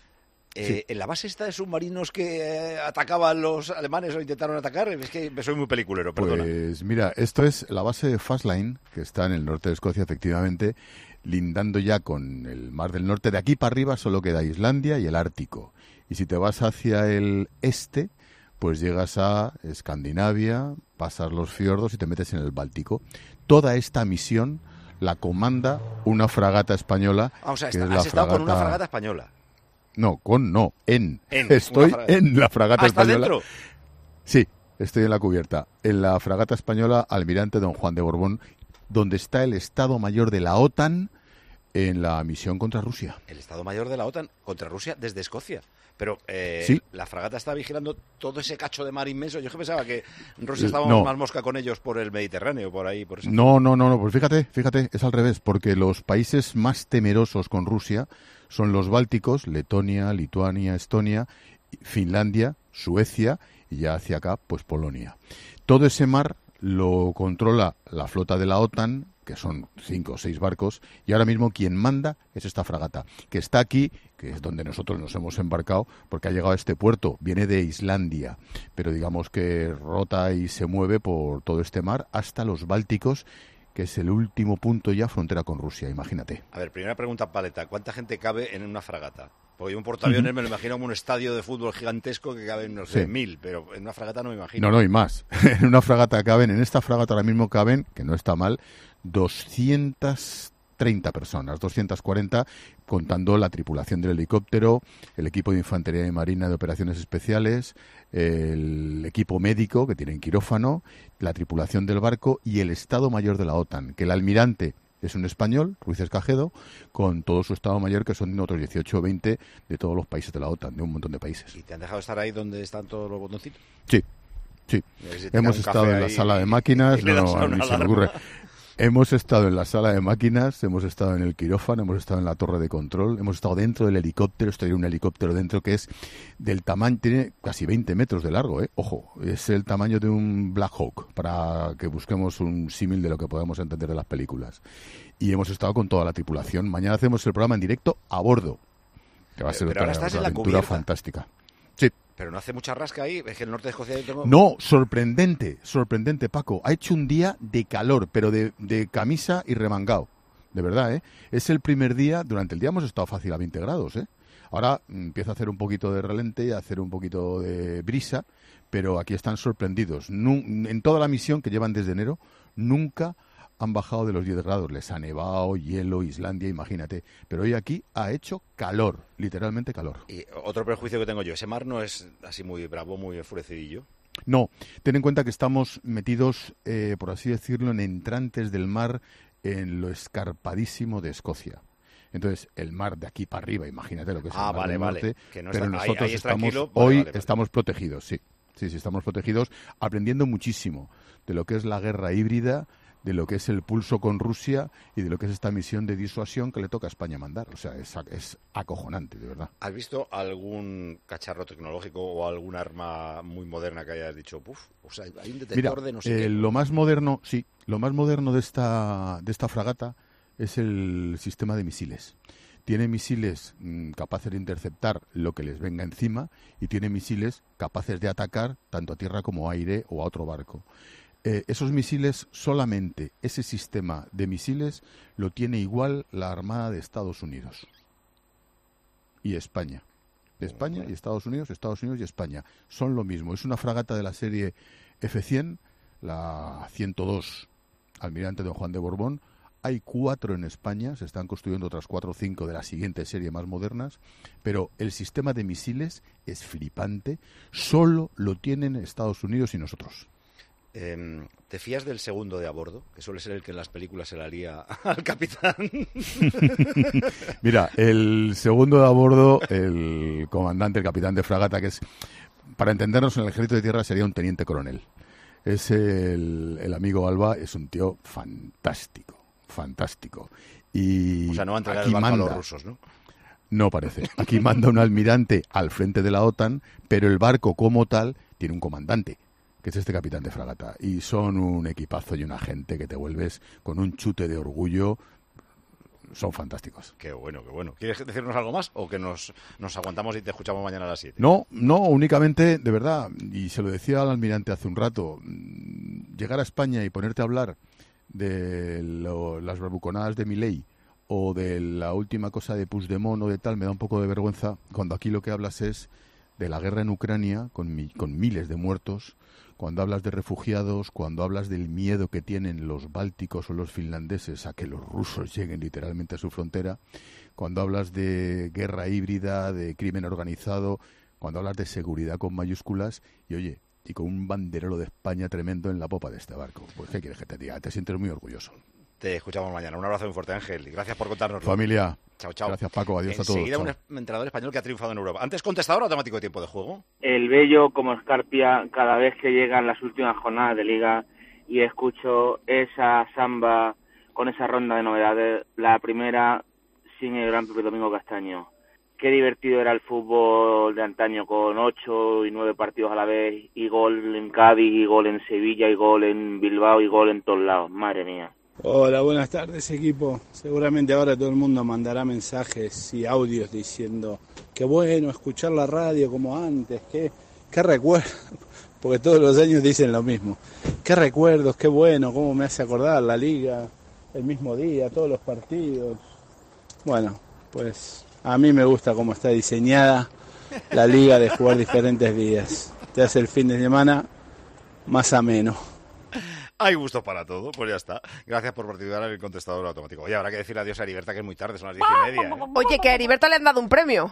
Eh, Sí. ¿En la base esta de submarinos que eh, atacaban los alemanes o intentaron atacar? Es que soy muy peliculero, perdona. Pues mira, esto es la base de Fastline, que está en el norte de Escocia, efectivamente, lindando ya con el Mar del Norte. De aquí para arriba solo queda Islandia y el Ártico. Y si te vas hacia el este, pues llegas a Escandinavia, pasas los fiordos y te metes en el Báltico. Toda esta misión la comanda una fragata española. Ah, o sea, que está- es la has estado con una fragata- fragata española. No, con no, en. En, Estoy una fragata. en la fragata Ah, ¿estás española. dentro? Sí, estoy en la cubierta. En la fragata española Almirante Don Juan de Borbón, donde está el Estado Mayor de la OTAN en la misión contra Rusia. El Estado Mayor de la OTAN contra Rusia desde Escocia. Pero eh, Sí. la fragata está vigilando todo ese cacho de mar inmenso. Yo que pensaba que Rusia Eh, estaba no. más mosca con ellos por el Mediterráneo, por ahí. Por esa No, no, no, no, pues fíjate, fíjate, es al revés, porque los países más temerosos con Rusia son los bálticos, Letonia, Lituania, Estonia, Finlandia, Suecia y ya hacia acá, pues Polonia. Todo ese mar lo controla la flota de la OTAN, que son cinco o seis barcos, y ahora mismo quien manda es esta fragata, que está aquí, que es donde nosotros nos hemos embarcado, porque ha llegado a este puerto, viene de Islandia, pero digamos que rota y se mueve por todo este mar hasta los Bálticos, que es el último punto ya frontera con Rusia, imagínate. A ver, primera pregunta, Paleta. ¿Cuánta gente cabe en una fragata? Porque yo un portaaviones Ujú. me lo imagino como un estadio de fútbol gigantesco que caben, no Sí. sé, mil, pero en una fragata no me imagino. No, no, y más. En una fragata caben, en esta fragata ahora mismo caben, que no está mal, doscientas treinta personas, doscientas cuarenta, contando la tripulación del helicóptero, el equipo de infantería y marina de operaciones especiales, el equipo médico que tiene quirófano, la tripulación del barco y el Estado Mayor de la OTAN, que el almirante es un español, Ruiz Escajedo, con todo su Estado Mayor, que son otros dieciocho o veinte de todos los países de la OTAN, de un montón de países. ¿Y te han dejado estar ahí donde están todos los botoncitos? Sí, sí. A ver si te Hemos dan un estado café en la ahí sala de y- máquinas, y le no, das a no, una ni se me alarma. ocurre. Hemos estado en la sala de máquinas, hemos estado en el quirófano, hemos estado en la torre de control, hemos estado dentro del helicóptero, estoy en un helicóptero dentro que es del tamaño, tiene casi veinte metros de largo, ¿eh? Ojo, es el tamaño de un Black Hawk, para que busquemos un símil de lo que podamos entender de las películas. Y hemos estado con toda la tripulación. Mañana hacemos el programa en directo a bordo, que va a Pero- ser pero otra, ahora estás otra en la aventura cubierta. fantástica. Sí. Pero no hace mucha rasca ahí. Es que el norte de Escocia yo tengo... No, sorprendente, sorprendente, Paco. Ha hecho un día de calor, pero de, de camisa y remangado. De verdad, ¿eh? Es el primer día, durante el día hemos estado fácil a veinte grados, ¿eh? Ahora mm, empieza a hacer un poquito de relente y a hacer un poquito de brisa, pero aquí están sorprendidos. Nu- en toda la misión que llevan desde enero, nunca han bajado de los diez grados. Les ha nevado, hielo, Islandia, imagínate. Pero hoy aquí ha hecho calor, literalmente calor. Y otro prejuicio que tengo yo, ese mar no es así muy bravo, muy enfurecidillo. No, ten en cuenta que estamos metidos, eh, por así decirlo, en entrantes del mar en lo escarpadísimo de Escocia. Entonces, el mar de aquí para arriba, imagínate lo que es Ah, el mar vale, del vale. norte, Que no pero está- ahí- nosotros ahí es estamos, tranquilo. Vale, hoy vale, vale. estamos protegidos, sí. Sí, sí, estamos protegidos, aprendiendo muchísimo de lo que es la guerra híbrida, de lo que es el pulso con Rusia y de lo que es esta misión de disuasión que le toca a España mandar. O sea, es, a- es acojonante, de verdad. ¿Has visto algún cacharro tecnológico o algún arma muy moderna que hayas dicho, puf, o sea, hay un detector Mira, de no sé eh, qué? lo más moderno, sí, lo más moderno de esta, de esta fragata es el sistema de misiles. Tiene misiles mm, capaces de interceptar lo que les venga encima y tiene misiles capaces de atacar tanto a tierra como a aire o a otro barco. Eh, esos misiles, solamente ese sistema de misiles lo tiene igual la Armada de Estados Unidos y España. España y Estados Unidos, Estados Unidos y España. Son lo mismo. Es una fragata de la serie F cien, la ciento dos Almirante Don Juan de Borbón. Hay cuatro en España, se están construyendo otras cuatro o cinco de la siguiente serie más modernas, pero el sistema de misiles es flipante. Solo lo tienen Estados Unidos y nosotros. Eh, ¿Te fías del segundo de a bordo? Que suele ser el que en las películas se la lía al capitán. Mira, el segundo de a bordo, el comandante, el capitán de fragata, que es, para entendernos, en el ejército de tierra sería un teniente coronel. Es el, el amigo Alba, es un tío fantástico, fantástico. Y O sea, no va a entregar aquí el barco a manda, los rusos, ¿no? No parece. Aquí manda un almirante al frente de la OTAN, pero el barco como tal tiene un comandante, que es este capitán de fragata. Y son un equipazo y una gente que te vuelves con un chute de orgullo son fantásticos. Qué bueno, qué bueno. ¿Quieres decirnos algo más o que nos, nos aguantamos y te escuchamos mañana a las siete? No, no, únicamente, de verdad, y se lo decía al almirante hace un rato, llegar a España y ponerte a hablar de lo, las bravuconadas de Milei o de la última cosa de Puigdemont o de tal, me da un poco de vergüenza cuando aquí lo que hablas es de la guerra en Ucrania con, mi, con miles de muertos, cuando hablas de refugiados, cuando hablas del miedo que tienen los bálticos o los finlandeses a que los rusos lleguen literalmente a su frontera, cuando hablas de guerra híbrida, de crimen organizado, cuando hablas de seguridad con mayúsculas y oye, y con un banderero de España tremendo en la popa de este barco. Pues ¿qué quieres que te diga? Te sientes muy orgulloso. Te escuchamos mañana. Un abrazo muy fuerte, Ángel, y gracias por contarnos. Familia. Chao, chao. Gracias, Paco. Adiós Enseguida a todos. un entrenador español que ha triunfado en Europa. Antes, contestador automático de tiempo de juego. El Bello como Escarpia cada vez que llegan las últimas jornadas de Liga y escucho esa samba con esa ronda de novedades. La primera sin el gran Pepe Domingo Castaño. Qué divertido era el fútbol de antaño con ocho y nueve partidos a la vez y gol en Cádiz, y gol en Sevilla, y gol en Bilbao, y gol en todos lados. Madre mía. Hola, buenas tardes, equipo. Seguramente ahora todo el mundo mandará mensajes y audios diciendo qué bueno escuchar la radio como antes, qué, qué recuerdo, porque todos los años dicen lo mismo. Qué recuerdos, qué bueno, cómo me hace acordar la liga, el mismo día, todos los partidos. Bueno, pues a mí me gusta cómo está diseñada la liga de jugar diferentes días. Te hace el fin de semana más ameno. Hay gustos para todo, pues ya está. Gracias por participar en el contestador automático. Oye, habrá que decirle adiós a Heriberta, que es muy tarde, son las diez y media. ¿eh? Oye, que a Heriberta le han dado un premio.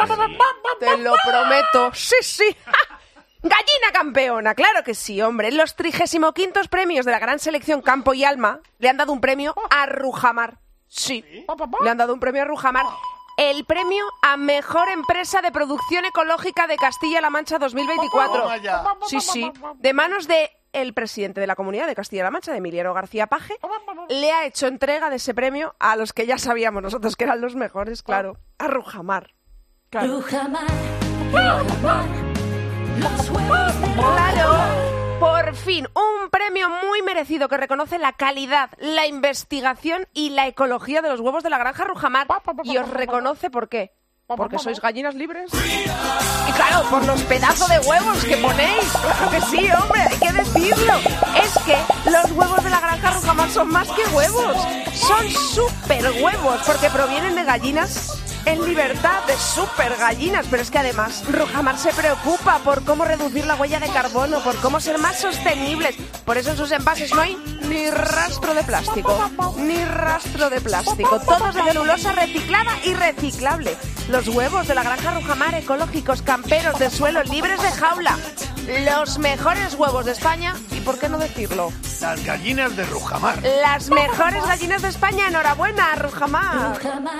Te lo prometo. Sí, sí. Gallina campeona, claro que sí, hombre. En los trigésimo quintos premios de la gran selección Campo y Alma le han dado un premio a Rujamar. Sí, le han dado un premio a Rujamar. El premio a Mejor Empresa de Producción Ecológica de Castilla-La Mancha dos mil veinticuatro. Sí, sí. De manos de el presidente de la Comunidad de Castilla-La Mancha, de Emiliano García Paje, le ha hecho entrega de ese premio a los que ya sabíamos nosotros que eran los mejores, claro, a Rujamar. Claro. Rujamar, Rujamar, los huevos de Claro, por fin, un premio muy merecido que reconoce la calidad, la investigación y la ecología de los huevos de la granja Rujamar. Y os reconoce por qué. Porque sois gallinas libres. Y claro, por los pedazos de huevos que ponéis. Claro que sí, hombre, hay que decirlo. Es que los huevos de la granja Rujamar son más que huevos. Son súper huevos, porque provienen de gallinas en libertad, de súper gallinas. Pero es que además Rujamar se preocupa por cómo reducir la huella de carbono, por cómo ser más sostenibles. Por eso en sus envases no hay ni rastro de plástico. Ni rastro de plástico. Todos de celulosa reciclada y reciclable. Los huevos de la granja Rujamar, ecológicos, camperos, de suelo, libres de jaula. Los mejores huevos de España, y por qué no decirlo, Las gallinas de Rujamar. las mejores gallinas de España. Enhorabuena, Rujamar.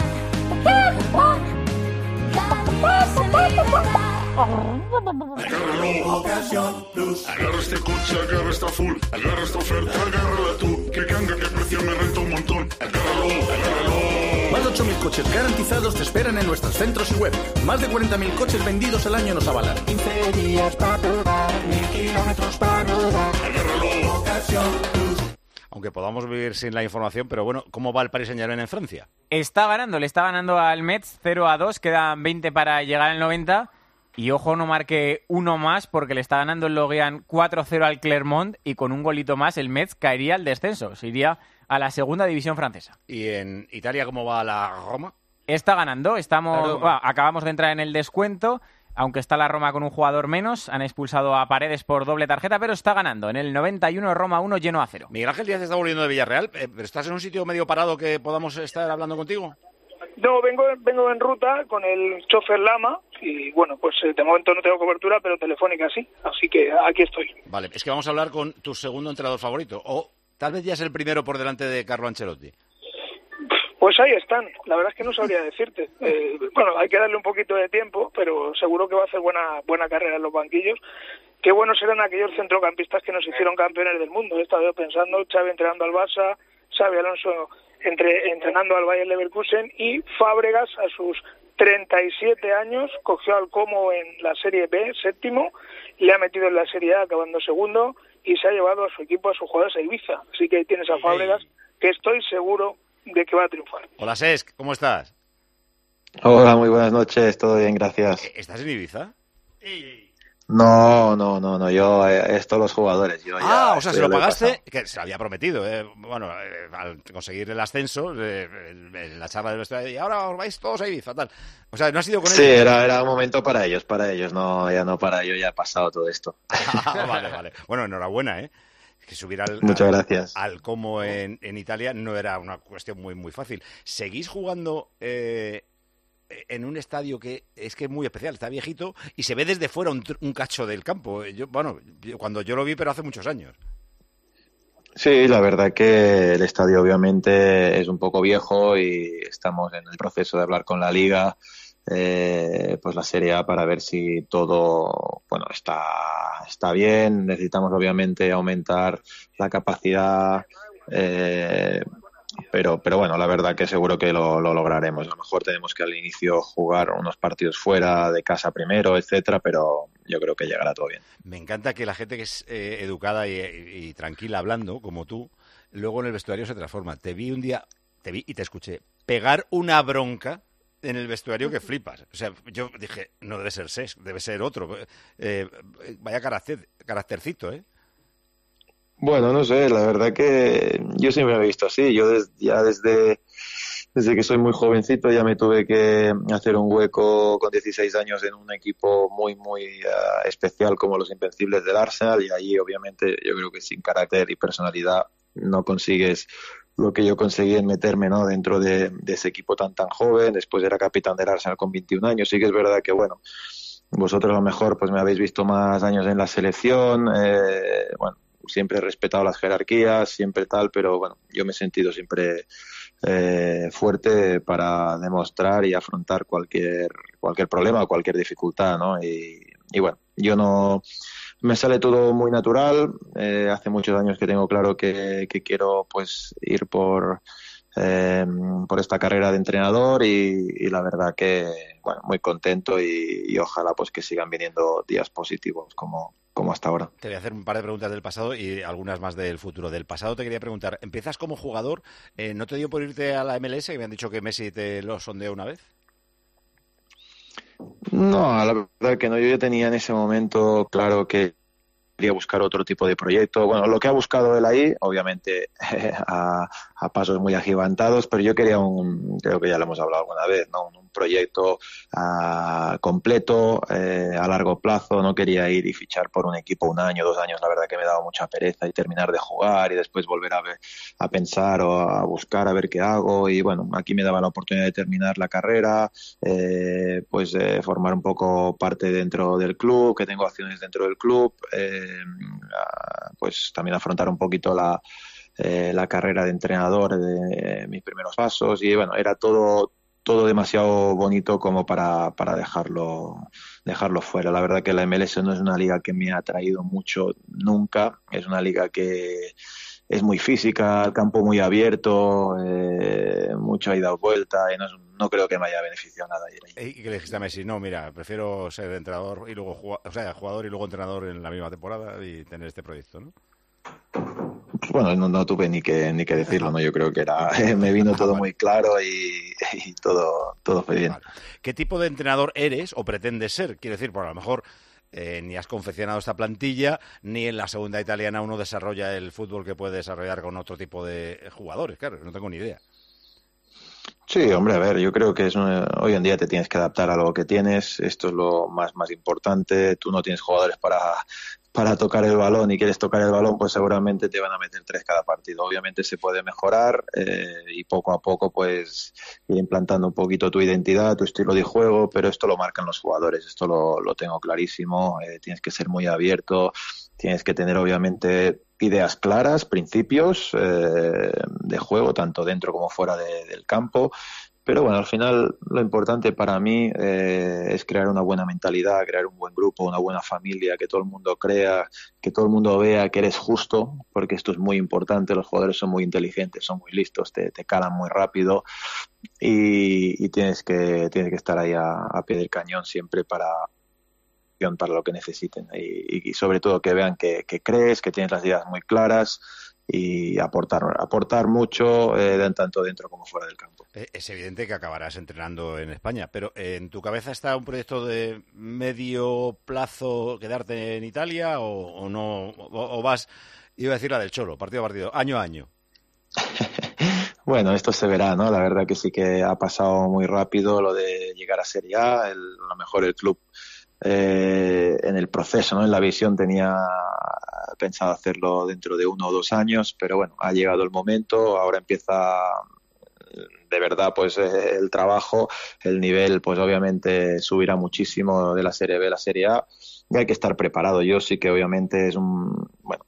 Ocasión Plus. Agarra este coche, agarra esta full, agarra esta oferta, agárrala tú. Que canga, que precio me renta un montón. Agárralo, agárralo. Más de ocho mil coches garantizados te esperan en nuestros centros y web. Más de cuarenta mil coches vendidos al año nos avalan. quince días para probar, mil kilómetros para rodar. Agárralo, Ocasión Plus. Aunque podamos vivir sin la información, pero bueno, ¿cómo va el Paris Saint-Germain en Francia? Está ganando, le está ganando al Metz cero a dos, quedan veinte para llegar al noventa. Y ojo, no marque uno más porque le está ganando el Lorient cuatro cero al Clermont y con un golito más el Metz caería al descenso, se iría a la segunda división francesa. ¿Y en Italia cómo va la Roma? Está ganando, estamos, Claro. bueno, acabamos de entrar en el descuento, aunque está la Roma con un jugador menos, han expulsado a Paredes por doble tarjeta, pero está ganando. En el noventa y uno, Roma uno, Genoa cero. Miguel Ángel Díaz está volviendo de Villarreal, eh, pero ¿estás en un sitio medio parado que podamos estar hablando contigo? No, vengo, vengo en ruta con el chofer Lama y bueno, pues eh, de momento no tengo cobertura, pero telefónica sí, así que aquí estoy. Vale, es que vamos a hablar con tu segundo entrenador favorito, o tal vez ya es el primero por delante de Carlo Ancelotti. Pues ahí están, la verdad es que no sabría decirte. Eh, bueno, hay que darle un poquito de tiempo, pero seguro que va a hacer buena buena carrera en los banquillos. Qué buenos eran aquellos centrocampistas que nos hicieron campeones del mundo. He estado pensando, Xavi entrenando al Barça, Xavi Alonso entre, entrenando al Bayer Leverkusen y Fábregas a sus treinta y siete años cogió al Como en la Serie B, séptimo, le ha metido en la Serie A acabando segundo y se ha llevado a su equipo, a sus jugadores a Ibiza. Así que ahí tienes a Fábregas, que estoy seguro de que va a triunfar. Hola, Cesc, ¿cómo estás? Hola, muy buenas noches, todo bien, gracias. ¿Estás en Ibiza? No, no, no, no, yo, eh, esto los jugadores. Yo Ah, ya, o sea, esto se ya lo he pagaste, pasado. que se lo había prometido, eh. Bueno, eh, al conseguir el ascenso, eh, en la charla del vestuario, y ahora os vais todos a Ibiza, tal. O sea, no ha sido con Sí, ellos. era, era un momento para ellos, para ellos, no, ya no para yo, ya he pasado todo esto. Ah, vale, vale. Bueno, enhorabuena, ¿eh? Que subir al, Muchas al- gracias. al Como en, en Italia no era una cuestión muy, muy fácil. ¿Seguís jugando eh, en un estadio que es que es muy especial, está viejito y se ve desde fuera un, tr- un cacho del campo? Yo, bueno, yo- cuando yo lo vi, pero hace muchos años. Sí, la verdad que el estadio obviamente es un poco viejo y estamos en el proceso de hablar con la liga, eh, pues la Serie A para ver si todo, bueno, está, está bien. Necesitamos obviamente aumentar la capacidad, eh, pero, pero bueno, la verdad que seguro que lo, lo lograremos. A lo mejor tenemos que al inicio jugar unos partidos fuera de casa primero, etcétera, pero yo creo que llegará todo bien. Me encanta que la gente que es eh, educada y, y- y tranquila hablando, como tú, luego en el vestuario se transforma. Te vi un día, te vi y te escuché pegar una bronca en el vestuario que flipas. O sea, yo dije, no debe ser Cesc, debe ser otro. Eh, vaya carácter, caractercito, ¿eh? Bueno, no sé, la verdad que yo siempre me he visto así. Yo des- ya desde, desde que soy muy jovencito ya me tuve que hacer un hueco con dieciséis años en un equipo muy, muy ah, especial como los Invencibles del Arsenal, y ahí obviamente yo creo que sin carácter y personalidad no consigues lo que yo conseguí en meterme, ¿no?, dentro de, de ese equipo tan tan joven. Después era capitán del Arsenal con veintiún años. Sí que es verdad que, bueno, vosotros a lo mejor pues me habéis visto más años en la selección, eh, bueno, siempre he respetado las jerarquías, siempre tal, pero bueno, yo me he sentido siempre eh, fuerte para demostrar y afrontar cualquier cualquier problema o cualquier dificultad, ¿no? Y, y bueno, yo no... Me sale todo muy natural. Eh, hace muchos años que tengo claro que, que quiero pues ir por eh, por esta carrera de entrenador y, y la verdad que bueno, muy contento y, y ojalá pues que sigan viniendo días positivos como, como hasta ahora. Te voy a hacer un par de preguntas del pasado y algunas más del futuro. Del pasado te quería preguntar, empiezas como jugador, eh, ¿no te dio por irte a la M L S? Que me han dicho que Messi te lo sondeó una vez. No, la verdad que no, yo ya tenía en ese momento claro que quería buscar otro tipo de proyecto. Bueno, lo que ha buscado él ahí, obviamente a, a pasos muy agigantados, pero yo quería un, creo que ya lo hemos hablado alguna vez, ¿no? Un, un proyecto uh, completo, eh, a largo plazo. No quería ir y fichar por un equipo un año, dos años, la verdad que me daba mucha pereza, y terminar de jugar y después volver a, ver, a pensar o a buscar a ver qué hago. Y bueno, aquí me daba la oportunidad de terminar la carrera, eh, pues eh, formar un poco parte dentro del club, que tengo acciones dentro del club, eh, pues también afrontar un poquito la, eh, la carrera de entrenador de mis primeros pasos. Y bueno, era todo todo demasiado bonito como para, para dejarlo dejarlo fuera. La verdad que la M L S no es una liga que me ha atraído mucho nunca. Es una liga que es muy física, el campo muy abierto, eh, mucha ida y vuelta, y no, no creo que me haya beneficiado nada ir ahí. ¿Y qué le dijiste a Messi? No, mira, prefiero ser entrenador y luego jugador, o sea, jugador y luego entrenador en la misma temporada y tener este proyecto, ¿no? Bueno, no, no tuve ni que ni que decirlo, ¿no? Yo creo que era me vino todo muy claro y, y todo todo fue bien. Vale. ¿Qué tipo de entrenador eres o pretendes ser? Quiero decir, por a lo mejor eh, ni has confeccionado esta plantilla, ni en la segunda italiana uno desarrolla el fútbol que puede desarrollar con otro tipo de jugadores. Claro, no tengo ni idea. Sí, hombre, a ver, yo creo que es una, hoy en día te tienes que adaptar a lo que tienes. Esto es lo más más importante. Tú no tienes jugadores para para tocar el balón y quieres tocar el balón, pues seguramente te van a meter tres cada partido. Obviamente se puede mejorar eh, y poco a poco pues ir implantando un poquito tu identidad, tu estilo de juego, pero esto lo marcan los jugadores, esto lo, lo tengo clarísimo. Eh, tienes que ser muy abierto, tienes que tener obviamente ideas claras, principios eh, de juego, tanto dentro como fuera de, del campo. Pero bueno, al final lo importante para mí eh, es crear una buena mentalidad, crear un buen grupo, una buena familia, que todo el mundo crea, que todo el mundo vea que eres justo, porque esto es muy importante. Los jugadores son muy inteligentes, son muy listos, te, te calan muy rápido y, y tienes que tienes que estar ahí a, a pie del cañón siempre para para lo que necesiten y, y sobre todo que vean que, que crees, que tienes las ideas muy claras, y aportar aportar mucho eh, de tanto dentro como fuera del campo. Es evidente que acabarás entrenando en España, pero ¿en tu cabeza está un proyecto de medio plazo quedarte en Italia o, o no? O, o vas, iba a decir la del Cholo, partido a partido, año a año? Bueno, esto se verá, ¿no? La verdad que sí que ha pasado muy rápido lo de llegar a Serie A. El, a lo mejor el club eh, en el proceso, ¿no? En la visión tenía pensado hacerlo dentro de uno o dos años, pero bueno, ha llegado el momento, ahora empieza de verdad pues eh, el trabajo, el nivel pues obviamente subirá muchísimo de la Serie B a la Serie A y hay que estar preparado. Yo sí que obviamente es un, bueno,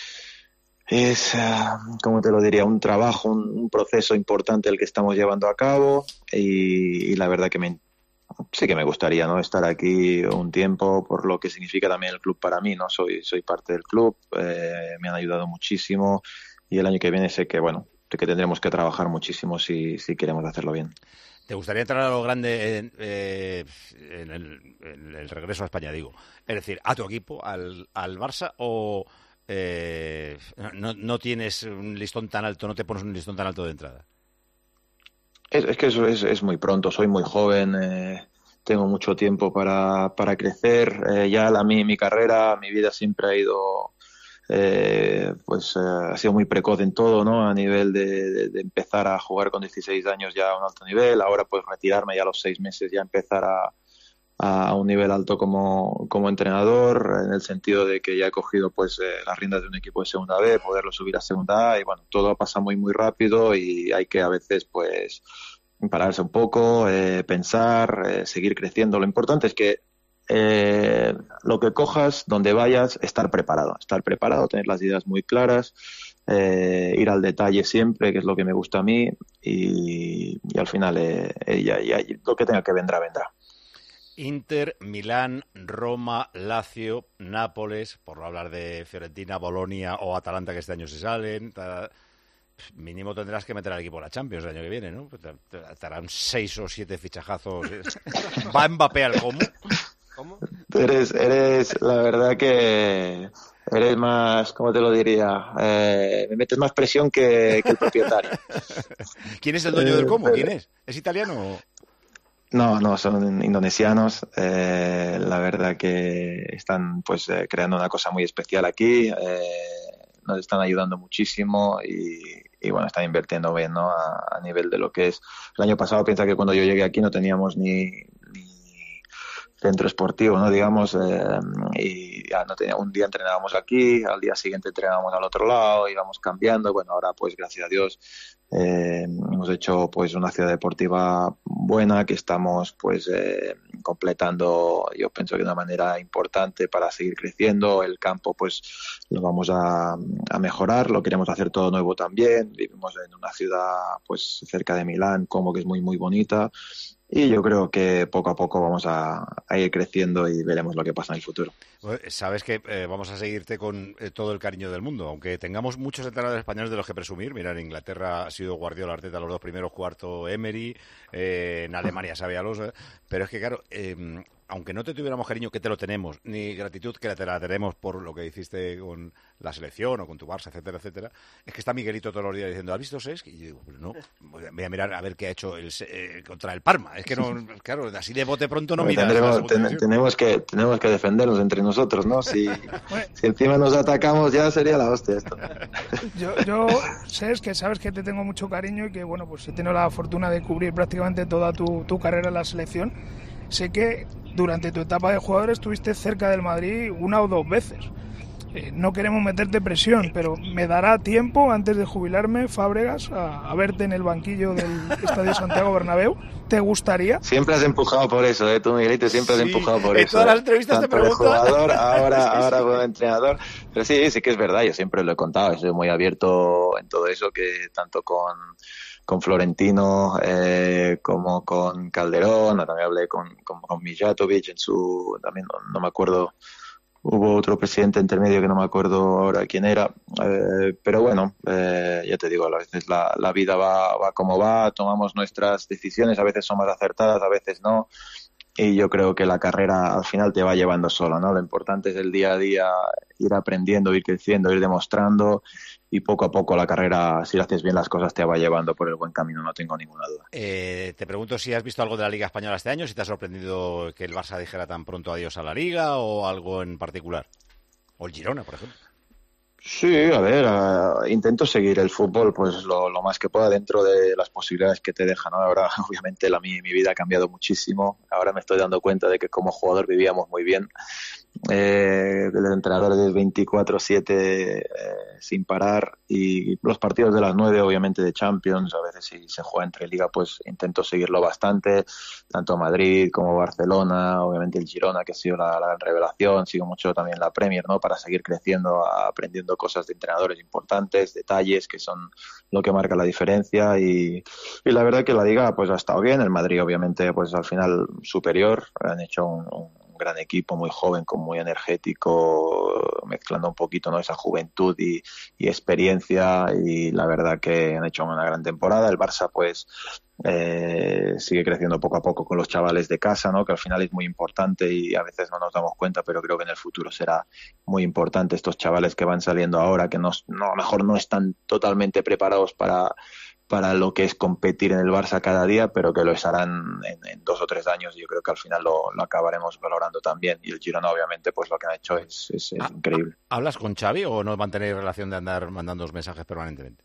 es, uh, ¿cómo te lo diría? Un trabajo, un, un proceso importante el que estamos llevando a cabo y, y la verdad que me, sí que me gustaría, ¿no? Estar aquí un tiempo por lo que significa también el club para mí, ¿no? Soy, soy parte del club, eh, me han ayudado muchísimo y el año que viene sé que, bueno, que tendremos que trabajar muchísimo si, si queremos hacerlo bien. ¿Te gustaría entrar a lo grande en, eh, en, el, en el regreso a España, digo? Es decir, a tu equipo, al, al Barça, o eh, no, no tienes un listón tan alto, no te pones un listón tan alto de entrada? Es, es que eso es, es muy pronto, soy muy joven, eh, tengo mucho tiempo para, para crecer. Eh, ya la, mi, mi carrera, mi vida siempre ha ido... Eh, pues eh, ha sido muy precoz en todo, ¿no? A nivel de, de, de empezar a jugar con dieciséis años ya a un alto nivel, ahora pues retirarme ya a los seis meses, ya empezar a, a un nivel alto como, como entrenador, en el sentido de que ya he cogido pues eh, las riendas de un equipo de segunda B, poderlo subir a segunda A y bueno, todo pasa muy muy rápido y hay que a veces pues pararse un poco, eh, pensar, eh, seguir creciendo. Lo importante es que Eh, lo que cojas, donde vayas, estar preparado, estar preparado, tener las ideas muy claras, eh, ir al detalle siempre, que es lo que me gusta a mí, y, y al final eh, eh, ya, ya, lo que tenga que vendrá, vendrá. Inter, Milán, Roma, Lazio, Nápoles, por no hablar de Fiorentina, Bolonia o Atalanta, que este año se salen. Ta, mínimo tendrás que meter al equipo a la Champions el año que viene, ¿no? Te, te harán seis o siete fichajazos. ¿Va Mbappé al Como? ¿Cómo? Eres, eres, la verdad que eres más, ¿cómo te lo diría? Eh, me metes más presión que, que el propietario. ¿Quién es el dueño del Como? ¿Quién es? ¿Es italiano o...? No, no, son indonesianos. Eh, la verdad que están pues eh, creando una cosa muy especial aquí. Eh, nos están ayudando muchísimo y, y bueno, están invirtiendo bien, ¿no? A, a nivel de lo que es. El año pasado, piensa que cuando yo llegué aquí no teníamos ni, ni centro esportivo, ¿no? Digamos, eh, y ya no tenía, un día entrenábamos aquí, al día siguiente entrenábamos al otro lado, íbamos cambiando. Bueno, ahora pues gracias a Dios eh, hemos hecho pues una ciudad deportiva buena que estamos pues eh, completando, yo pienso que de una manera importante para seguir creciendo. El campo pues lo vamos a, a mejorar, lo queremos hacer todo nuevo también. Vivimos en una ciudad pues cerca de Milán, como que es muy muy bonita. Y yo creo que poco a poco vamos a, a ir creciendo y veremos lo que pasa en el futuro. Bueno, sabes que eh, vamos a seguirte con eh, todo el cariño del mundo, aunque tengamos muchos entrenadores españoles de los que presumir. Mira, en Inglaterra ha sido Guardiola, Arteta los dos primeros, cuarto Emery, eh, en Alemania Xabi Alonso, pero es que claro, eh, aunque no te tuviéramos cariño, que te lo tenemos, ni gratitud, que te la tenemos por lo que hiciste con la selección o con tu Barça, etcétera, etcétera, es que está Miguelito todos los días diciendo, ¿has visto Cesc? Y yo digo, pues no, voy a mirar a ver qué ha hecho el, eh, contra el Parma. Es que no, claro, así de bote pronto no miras. Tendremos, ten, tenemos, que, tenemos que defendernos entre nosotros, ¿no? Si, si encima nos atacamos ya sería la hostia esto. Yo, yo sé que sabes que te tengo mucho cariño y que, bueno, pues he tenido la fortuna de cubrir prácticamente toda tu, tu carrera en la selección. Sé que durante tu etapa de jugador estuviste cerca del Madrid una o dos veces. Eh, no queremos meterte presión, pero me dará tiempo antes de jubilarme, Fábregas, a, a verte en el banquillo del Estadio Santiago Bernabéu. ¿Te gustaría? Siempre has empujado por eso, ¿eh? Tú, Miguelito, siempre has sí, empujado por en eso. Todas las entrevistas Tanto te pregunto. De jugador, ahora, ahora como entrenador. Pero sí, sí que es verdad, yo siempre lo he contado, soy muy abierto en todo eso, que tanto con... con Florentino, eh, como con Calderón, también hablé con, con, con Mijatovic en su, también no, no me acuerdo, hubo otro presidente intermedio que no me acuerdo ahora quién era, eh, pero bueno, eh, ya te digo, a veces la, la vida va, va como va, tomamos nuestras decisiones, a veces son más acertadas, a veces no, y yo creo que la carrera al final te va llevando sola, ¿no? Lo importante es el día a día, ir aprendiendo, ir creciendo, ir demostrando. y poco a poco la carrera, si haces bien las cosas, te va llevando por el buen camino, no tengo ninguna duda. Eh, te pregunto si has visto algo de la Liga Española este año, si te ha sorprendido que el Barça dijera tan pronto adiós a la Liga o algo en particular. O el Girona, por ejemplo. Sí, a ver, uh, intento seguir el fútbol pues lo, lo más que pueda dentro de las posibilidades que te dejan, ¿no? Ahora, obviamente, la, mi, mi vida ha cambiado muchísimo. Ahora me estoy dando cuenta de que como jugador vivíamos muy bien. Eh, el entrenador de veinticuatro siete eh, sin parar, y los partidos de las nueve, obviamente, de Champions, a veces si se juega entre Liga, pues intento seguirlo bastante, tanto Madrid como Barcelona, obviamente el Girona, que ha sido la, la gran revelación. Sigo mucho también la Premier, ¿no? Para seguir creciendo, aprendiendo cosas de entrenadores importantes, detalles que son lo que marca la diferencia, y, y la verdad que la Liga pues ha estado bien. El Madrid, obviamente, pues al final superior, han hecho un, un gran equipo, muy joven, con muy energético, mezclando un poquito, ¿no? Esa juventud y, y experiencia, y la verdad que han hecho una gran temporada. El Barça pues eh, sigue creciendo poco a poco con los chavales de casa, ¿no? Que al final es muy importante y a veces no nos damos cuenta, pero creo que en el futuro será muy importante estos chavales que van saliendo ahora, que no, no, a lo mejor no están totalmente preparados para para lo que es competir en el Barça cada día, pero que lo harán en, en dos o tres años, y yo creo que al final lo, lo acabaremos valorando también. Y el Girona, obviamente, pues lo que han hecho es, es, es ah, increíble. ¿Hablas con Xavi o no mantenéis relación de andar mandando los mensajes permanentemente?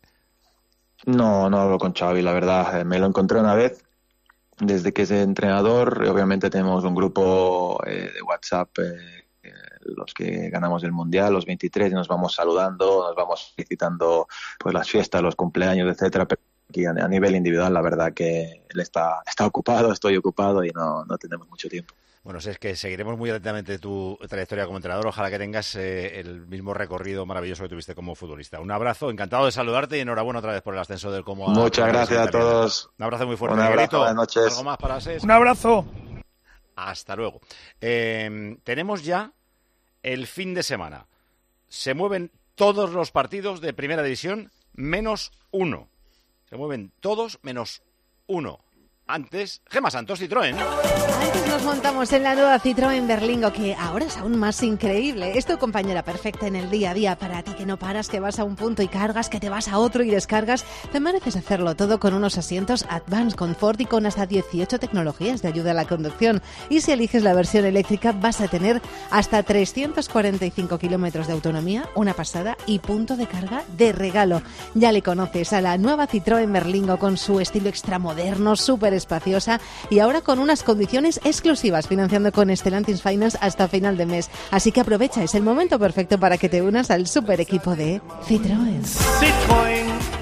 No, no hablo con Xavi, la verdad. Me lo encontré una vez desde que es entrenador. Obviamente tenemos un grupo eh, de WhatsApp, eh, eh, los que ganamos el Mundial, los veintitrés, y nos vamos saludando, nos vamos felicitando pues las fiestas, los cumpleaños, etcétera. Pero aquí a, a nivel individual, la verdad que él está, está ocupado, estoy ocupado y no, no tenemos mucho tiempo. Bueno, es que seguiremos muy atentamente tu trayectoria como entrenador. Ojalá que tengas eh, el mismo recorrido maravilloso que tuviste como futbolista. Un abrazo, encantado de saludarte y enhorabuena otra vez por el ascenso del Como. Muchas a gracias a todos. Un abrazo muy fuerte. Un abrazo, buenas noches. ¿Algo más para Ses? Un abrazo. Hasta luego. Eh, tenemos ya el fin de semana. Se mueven todos los partidos de Primera División menos uno. Se mueven todos menos uno. Antes, Gemma Santos, Citroën. Antes nos montamos en la nueva Citroën Berlingo, que ahora es aún más increíble. Es tu compañera perfecta en el día a día. Para ti que no paras, que vas a un punto y cargas, que te vas a otro y descargas. Te mereces hacerlo todo con unos asientos Advanced Comfort y con hasta dieciocho tecnologías de ayuda a la conducción. Y si eliges la versión eléctrica, vas a tener hasta trescientos cuarenta y cinco kilómetros de autonomía, una pasada, y punto de carga de regalo. Ya le conoces a la nueva Citroën Berlingo con su estilo extramoderno, súper espaciosa, y ahora con unas condiciones exclusivas, financiando con Stellantis Finance hasta final de mes. Así que aprovecha, es el momento perfecto para que te unas al super equipo de Citroën. Citroën.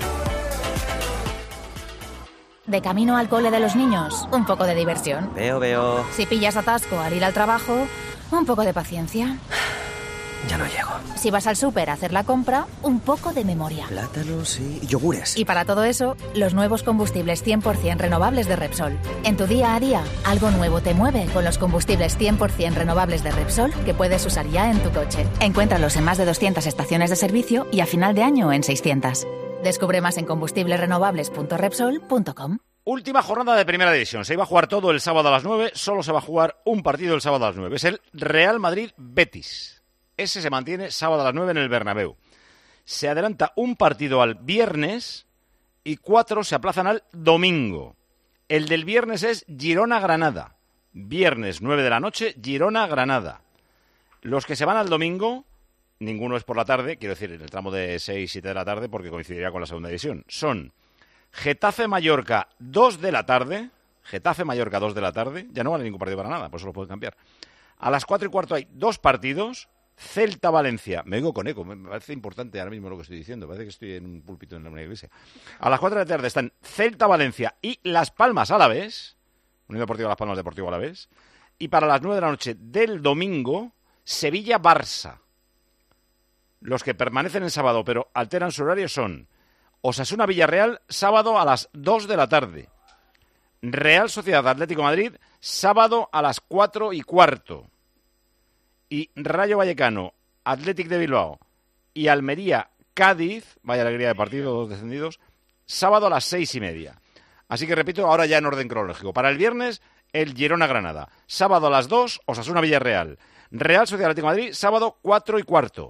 De camino al cole de los niños, un poco de diversión. Veo, veo. Si pillas atasco al ir al trabajo, un poco de paciencia. Ya no llego. Si vas al súper a hacer la compra, un poco de memoria. Plátanos y yogures. Y para todo eso, los nuevos combustibles cien por ciento renovables de Repsol. En tu día a día, algo nuevo te mueve con los combustibles cien por ciento renovables de Repsol que puedes usar ya en tu coche. Encuéntralos en más de doscientas estaciones de servicio y a final de año en seiscientas. Descubre más en combustibles renovables punto repsol punto com. Última jornada de Primera División. Se iba a jugar todo el sábado a las nueve, solo se va a jugar un partido el sábado a las nueve. Es el Real Madrid-Betis. Ese se mantiene sábado a las nueve en el Bernabéu. Se adelanta un partido al viernes y cuatro se aplazan al domingo. El del viernes es Girona-Granada. Viernes nueve de la noche, Girona-Granada. Los que se van al domingo, ninguno es por la tarde, quiero decir, en el tramo de seis, siete de la tarde, porque coincidiría con la segunda división. Son Getafe-Mallorca, dos de la tarde. Getafe-Mallorca, dos de la tarde. Ya no vale ningún partido para nada, por eso lo pueden cambiar. A las cuatro y cuarto hay dos partidos. Celta-Valencia. Me oigo con eco, me parece importante ahora mismo lo que estoy diciendo. Parece que estoy en un púlpito en una iglesia. A las cuatro de la tarde están Celta-Valencia y Las Palmas Alavés. Unión Deportiva Las Palmas, Deportivo Alavés. Y para las nueve de la noche del domingo, Sevilla-Barça. Los que permanecen el sábado pero alteran su horario son Osasuna-Villarreal, sábado a las dos de la tarde. Real Sociedad Atlético Madrid, sábado a las cuatro y cuarto. Y Rayo Vallecano, Athletic de Bilbao y Almería, Cádiz, vaya alegría de partido, dos descendidos, sábado a las seis y media. Así que repito, ahora ya en orden cronológico. Para el viernes, el Girona-Granada. Sábado a las dos, Osasuna-Villarreal. Real Sociedad Atlético de Madrid, sábado cuatro y cuarto.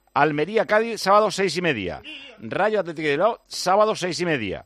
Almería-Cádiz, sábado seis y media. Rayo Atlético de Bilbao, sábado seis y media.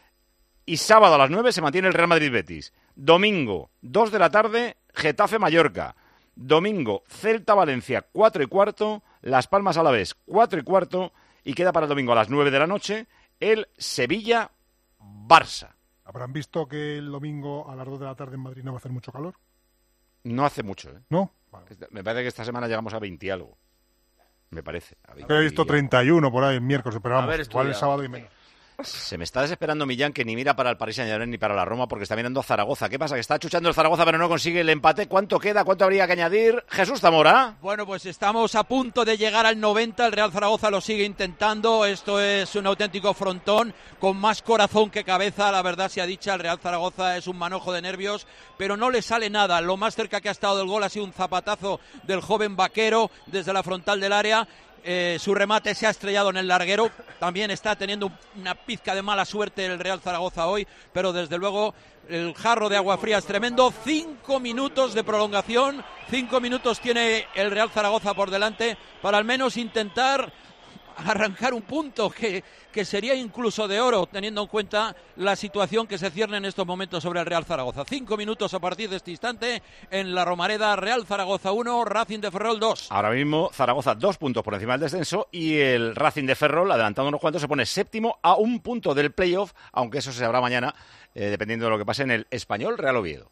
Y sábado a las nueve se mantiene el Real Madrid-Betis. Domingo, dos de la tarde, Getafe-Mallorca. Domingo, Celta-Valencia, cuatro y cuarto. Las Palmas-Alavés, cuatro y cuarto. Y queda para el domingo a las nueve de la noche el Sevilla-Barça. ¿Habrán visto que el domingo a las dos de la tarde en Madrid no va a hacer mucho calor? No hace mucho, ¿eh? ¿No? Vale. Me parece que esta semana llegamos a veinte y algo. Me parece. A veinte He visto treinta y uno por ahí el miércoles, pero vamos, ver, igual el sábado y menos. Se me está desesperando Millán, que ni mira para el Paris Saint-Germain ni para la Roma, porque está mirando a Zaragoza. ¿Qué pasa? Que está chuchando el Zaragoza, pero no consigue el empate. ¿Cuánto queda? ¿Cuánto habría que añadir? Jesús Zamora. Bueno, pues estamos a punto de llegar al noventa. El Real Zaragoza lo sigue intentando. Esto es un auténtico frontón, con más corazón que cabeza. La verdad sea dicha, el Real Zaragoza es un manojo de nervios, pero no le sale nada. Lo más cerca que ha estado del gol ha sido un zapatazo del joven Vaquero desde la frontal del área. Eh, su remate se ha estrellado en el larguero. También está teniendo una pizca de mala suerte el Real Zaragoza hoy, pero desde luego el jarro de agua fría es tremendo. Cinco minutos de prolongación, cinco minutos tiene el Real Zaragoza por delante para al menos intentar arrancar un punto que, que sería incluso de oro, teniendo en cuenta la situación que se cierne en estos momentos sobre el Real Zaragoza. Cinco minutos a partir de este instante en la Romareda. Real Zaragoza uno, Racing de Ferrol dos. Ahora mismo Zaragoza dos puntos por encima del descenso y el Racing de Ferrol, adelantando unos cuantos, se pone séptimo a un punto del playoff, aunque eso se sabrá mañana, eh, dependiendo de lo que pase en el Español Real Oviedo.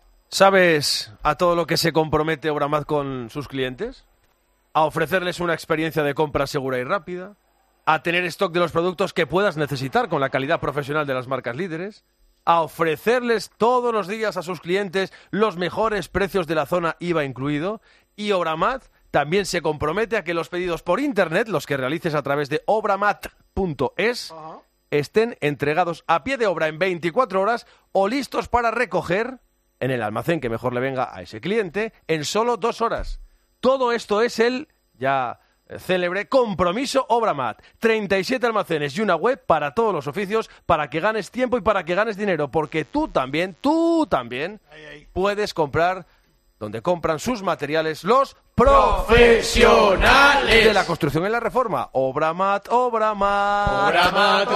¿Sabes a todo lo que se compromete Obramat con sus clientes? A ofrecerles una experiencia de compra segura y rápida, a tener stock de los productos que puedas necesitar con la calidad profesional de las marcas líderes, a ofrecerles todos los días a sus clientes los mejores precios de la zona I V A incluido, y Obramat también se compromete a que los pedidos por internet, los que realices a través de obramat punto es, uh-huh. estén entregados a pie de obra en veinticuatro horas o listos para recoger en el almacén que mejor le venga a ese cliente en solo dos horas. Todo esto es el ya célebre compromiso Obramat. treinta y siete almacenes y una web para todos los oficios, para que ganes tiempo y para que ganes dinero, porque tú también, tú también puedes comprar donde compran sus materiales los profesionales de la construcción y la reforma. Obramat, Obramat. Obramat,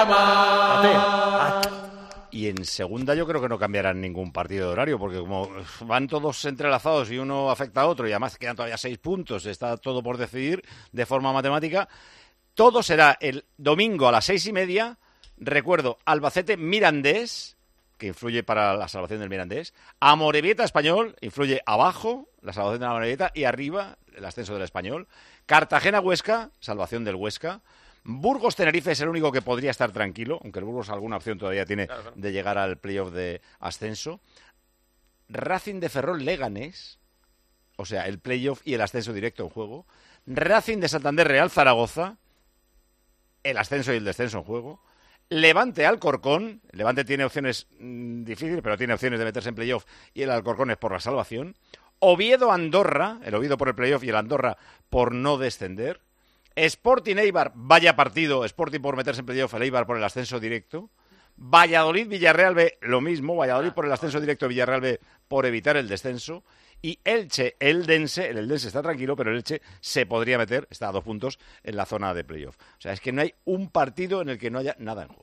Obramat. Y en segunda yo creo que no cambiarán ningún partido de horario, porque como van todos entrelazados y uno afecta a otro, y además quedan todavía seis puntos, está todo por decidir de forma matemática, todo será el domingo a las seis y media. Recuerdo, Albacete-Mirandés, que influye para la salvación del Mirandés, Amorebieta-Español, influye abajo, la salvación de la Amorebieta, y arriba, el ascenso del Español, Cartagena-Huesca, salvación del Huesca, Burgos-Tenerife es el único que podría estar tranquilo, aunque el Burgos alguna opción todavía tiene claro, claro. de llegar al playoff de ascenso. Racing de Ferrol-Leganés, o sea, el playoff y el ascenso directo en juego. Racing de Santander-Real Zaragoza, el ascenso y el descenso en juego. Levante-Alcorcón, el Levante tiene opciones mmm, difíciles, pero tiene opciones de meterse en playoff, y el Alcorcón es por la salvación. Oviedo-Andorra, el Oviedo por el playoff y el Andorra por no descender. Sporting Eibar, vaya partido, Sporting por meterse en playoff, el Eibar por el ascenso directo. Valladolid, Villarreal B, lo mismo, Valladolid por el ascenso directo, Villarreal B por evitar el descenso. Y Elche, Eldense, el Eldense está tranquilo, pero el Elche se podría meter, está a dos puntos, en la zona de playoff. O sea, es que no hay un partido en el que no haya nada en juego.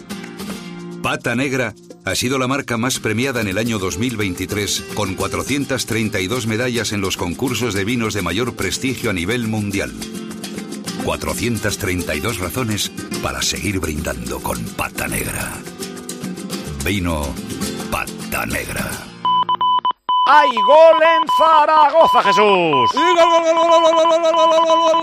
Pata Negra ha sido la marca más premiada en el año dos mil veintitrés, con cuatrocientas treinta y dos medallas en los concursos de vinos de mayor prestigio a nivel mundial. cuatrocientas treinta y dos razones para seguir brindando con Pata Negra. Vino Pata Negra. ¡Hay gol en Zaragoza, Jesús! ¡Y gol, gol, gol, gol, gol, gol, gol, gol, gol,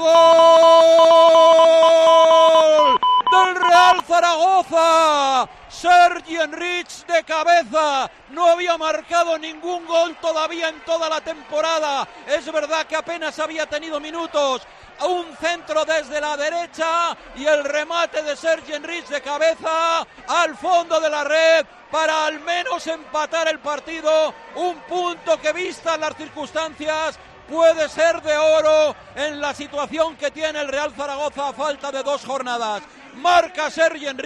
gol! ¡Del Real Zaragoza! Sergi Enrich de cabeza, no había marcado ningún gol todavía en toda la temporada. Es verdad que apenas había tenido minutos. Un centro desde la derecha y el remate de Sergi Enrich de cabeza al fondo de la red para al menos empatar el partido. Un punto que, vistas las circunstancias, puede ser de oro en la situación que tiene el Real Zaragoza a falta de dos jornadas. Marca Sergi Enrich,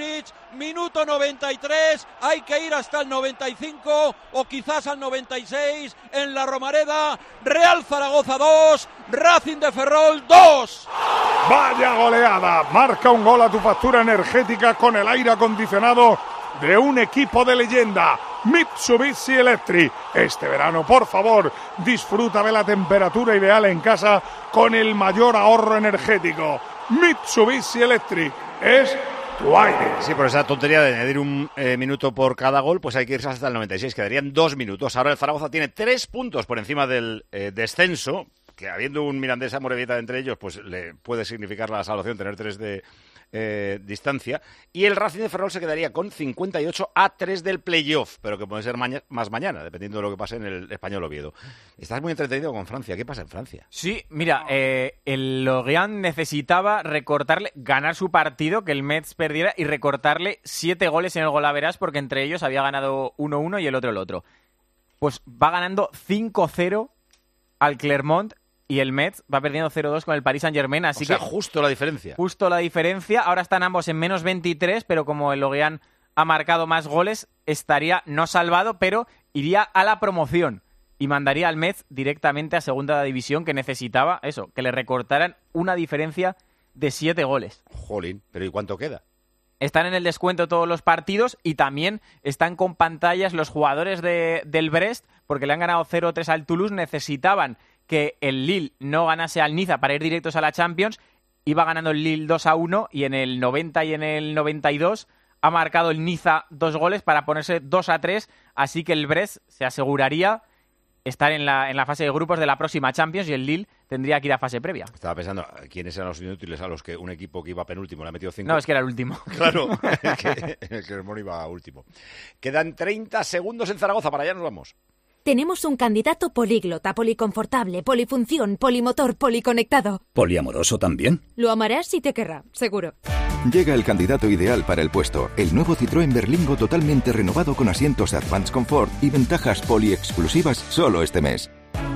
minuto noventa y tres, hay que ir hasta el noventa y cinco o quizás al noventa y seis en la Romareda. Real Zaragoza dos, Racing de Ferrol dos. Vaya goleada, marca un gol a tu factura energética con el aire acondicionado de un equipo de leyenda, Mitsubishi Electric. Este verano, por favor, disfruta de la temperatura ideal en casa con el mayor ahorro energético. Mitsubishi Electric es tu aire. Sí, por esa tontería de añadir un eh, minuto por cada gol, pues hay que irse hasta el noventa y seis, quedarían dos minutos. Ahora el Zaragoza tiene tres puntos por encima del eh, descenso, que habiendo un Mirandés Amorebieta entre ellos, pues le puede significar la salvación tener tres de eh, distancia. Y el Racing de Ferrol se quedaría con cincuenta y ocho a tres del playoff, pero que puede ser maña- más mañana, dependiendo de lo que pase en el Español Oviedo. Estás muy entretenido con Francia. ¿Qué pasa en Francia? Sí, mira, eh, el Lorient necesitaba recortarle, ganar su partido, que el Metz perdiera y recortarle siete goles en el golaveras, porque entre ellos había ganado uno uno y el otro el otro. Pues va ganando cinco cero al Clermont y el Metz va perdiendo cero dos con el Paris Saint-Germain, así o sea, que justo la diferencia. Justo la diferencia. Ahora están ambos en menos veintitrés, pero como el Lorient ha marcado más goles, estaría no salvado, pero iría a la promoción y mandaría al Metz directamente a segunda división, que necesitaba eso, que le recortaran una diferencia de siete goles. Jolín, pero ¿y cuánto queda? Están en el descuento todos los partidos y también están con pantallas los jugadores de, del Brest, porque le han ganado cero tres al Toulouse. Necesitaban que el Lille no ganase al Niza para ir directos a la Champions. Iba ganando el Lille dos a uno y en el noventa y en el noventa y dos ha marcado el Niza dos goles para ponerse dos a tres. Así que el Brest se aseguraría estar en la, en la fase de grupos de la próxima Champions y el Lille tendría que ir a fase previa. Estaba pensando, ¿quiénes eran los inútiles a los que un equipo que iba penúltimo le ha metido cinco? No, es que era el último. Claro, que el Clermont iba último. Quedan treinta segundos en Zaragoza, para allá nos vamos. Tenemos un candidato políglota, policonfortable, polifunción, polimotor, policonectado. ¿Poliamoroso también? Lo amarás y te querrá, seguro. Llega el candidato ideal para el puesto, el nuevo Citroën Berlingo totalmente renovado con asientos Advanced Comfort y ventajas poli exclusivas solo este mes.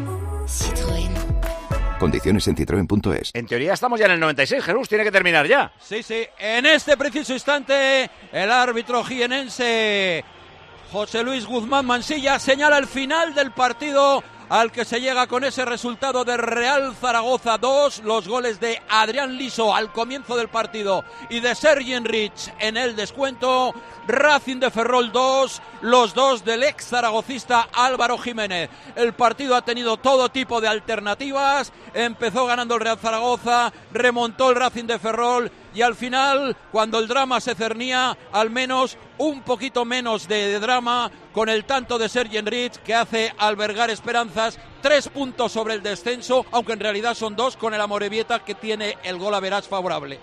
Citroën. Condiciones en citroen punto es. En teoría estamos ya en el noventa y seis, Jesús, tiene que terminar ya. Sí, sí, en este preciso instante el árbitro jienense José Luis Guzmán Mansilla señala el final del partido al que se llega con ese resultado de Real Zaragoza dos, los goles de Adrián Liso al comienzo del partido y de Sergi Enrich en el descuento. Racing de Ferrol dos, los dos del ex zaragocista Álvaro Jiménez. El partido ha tenido todo tipo de alternativas, empezó ganando el Real Zaragoza, remontó el Racing de Ferrol y al final, cuando el drama se cernía, al menos un poquito menos de, de drama con el tanto de Sergi Enrich, que hace albergar esperanzas. Tres puntos sobre el descenso, aunque en realidad son dos, con el Amorebieta, que tiene el gol average favorable.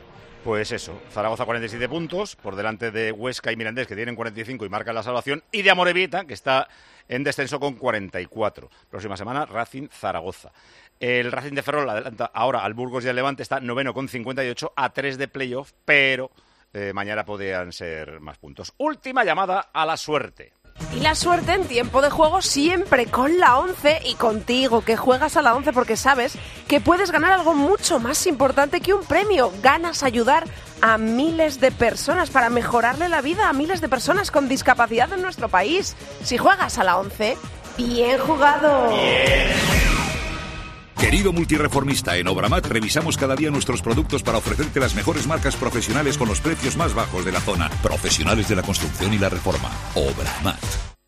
Pues eso, Zaragoza cuarenta y siete puntos, por delante de Huesca y Mirandés, que tienen cuarenta y cinco y marcan la salvación, y de Amorebieta, que está en descenso con cuarenta y cuatro. Próxima semana, Racing Zaragoza. El Racing de Ferrol adelanta ahora al Burgos y al Levante, está noveno con cincuenta y ocho a tres de playoff, pero eh, mañana podrían ser más puntos. Última llamada a la suerte. Y la suerte en tiempo de juego siempre con la once y contigo, que juegas a la once porque sabes que puedes ganar algo mucho más importante que un premio. Ganas ayudar a miles de personas para mejorarle la vida a miles de personas con discapacidad en nuestro país. Si juegas a la once, bien jugado. Bien. Querido multireformista, en Obramat revisamos cada día nuestros productos para ofrecerte las mejores marcas profesionales con los precios más bajos de la zona. Profesionales de la construcción y la reforma. Obramat.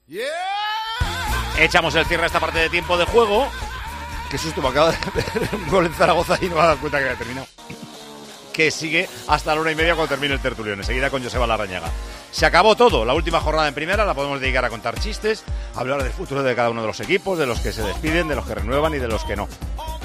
Echamos el cierre a esta parte de tiempo de juego. Qué susto, me acaba de ver un gol en Zaragoza y no me he dado cuenta que había terminado. Que sigue hasta la una y media cuando termine el tertulión. Enseguida con Joseba Larrañaga. Se acabó todo. La última jornada en primera la podemos dedicar a contar chistes, a hablar del futuro de cada uno de los equipos, de los que se despiden, de los que renuevan y de los que no.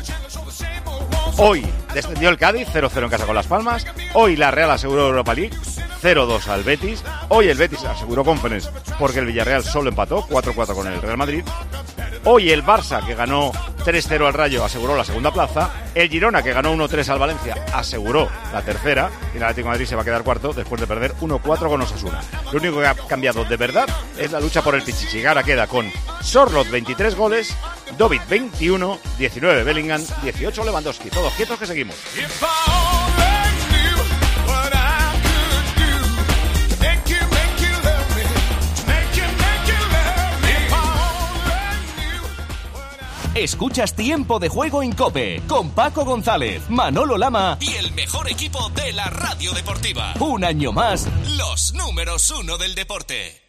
Hoy descendió el Cádiz, cero cero en casa con Las Palmas. Hoy la Real aseguró Europa League, cero dos al Betis. Hoy el Betis aseguró Conference porque el Villarreal solo empató, cuatro cuatro con el Real Madrid. Hoy el Barça, que ganó tres cero al Rayo, aseguró la segunda plaza. El Girona, que ganó uno tres al Valencia, aseguró la tercera. Y el Atlético de Madrid se va a quedar cuarto después de perder uno cuatro con Osasuna. Lo único que ha cambiado de verdad es la lucha por el Pichichi. Ahora queda con Sorloth veintitrés goles, Dovid veintiuno, diecinueve Bellingham, dieciocho Lewandowski. Todos quietos que seguimos. Escuchas Tiempo de Juego en COPE, con Paco González, Manolo Lama y el mejor equipo de la radio deportiva. Un año más, los números uno del deporte.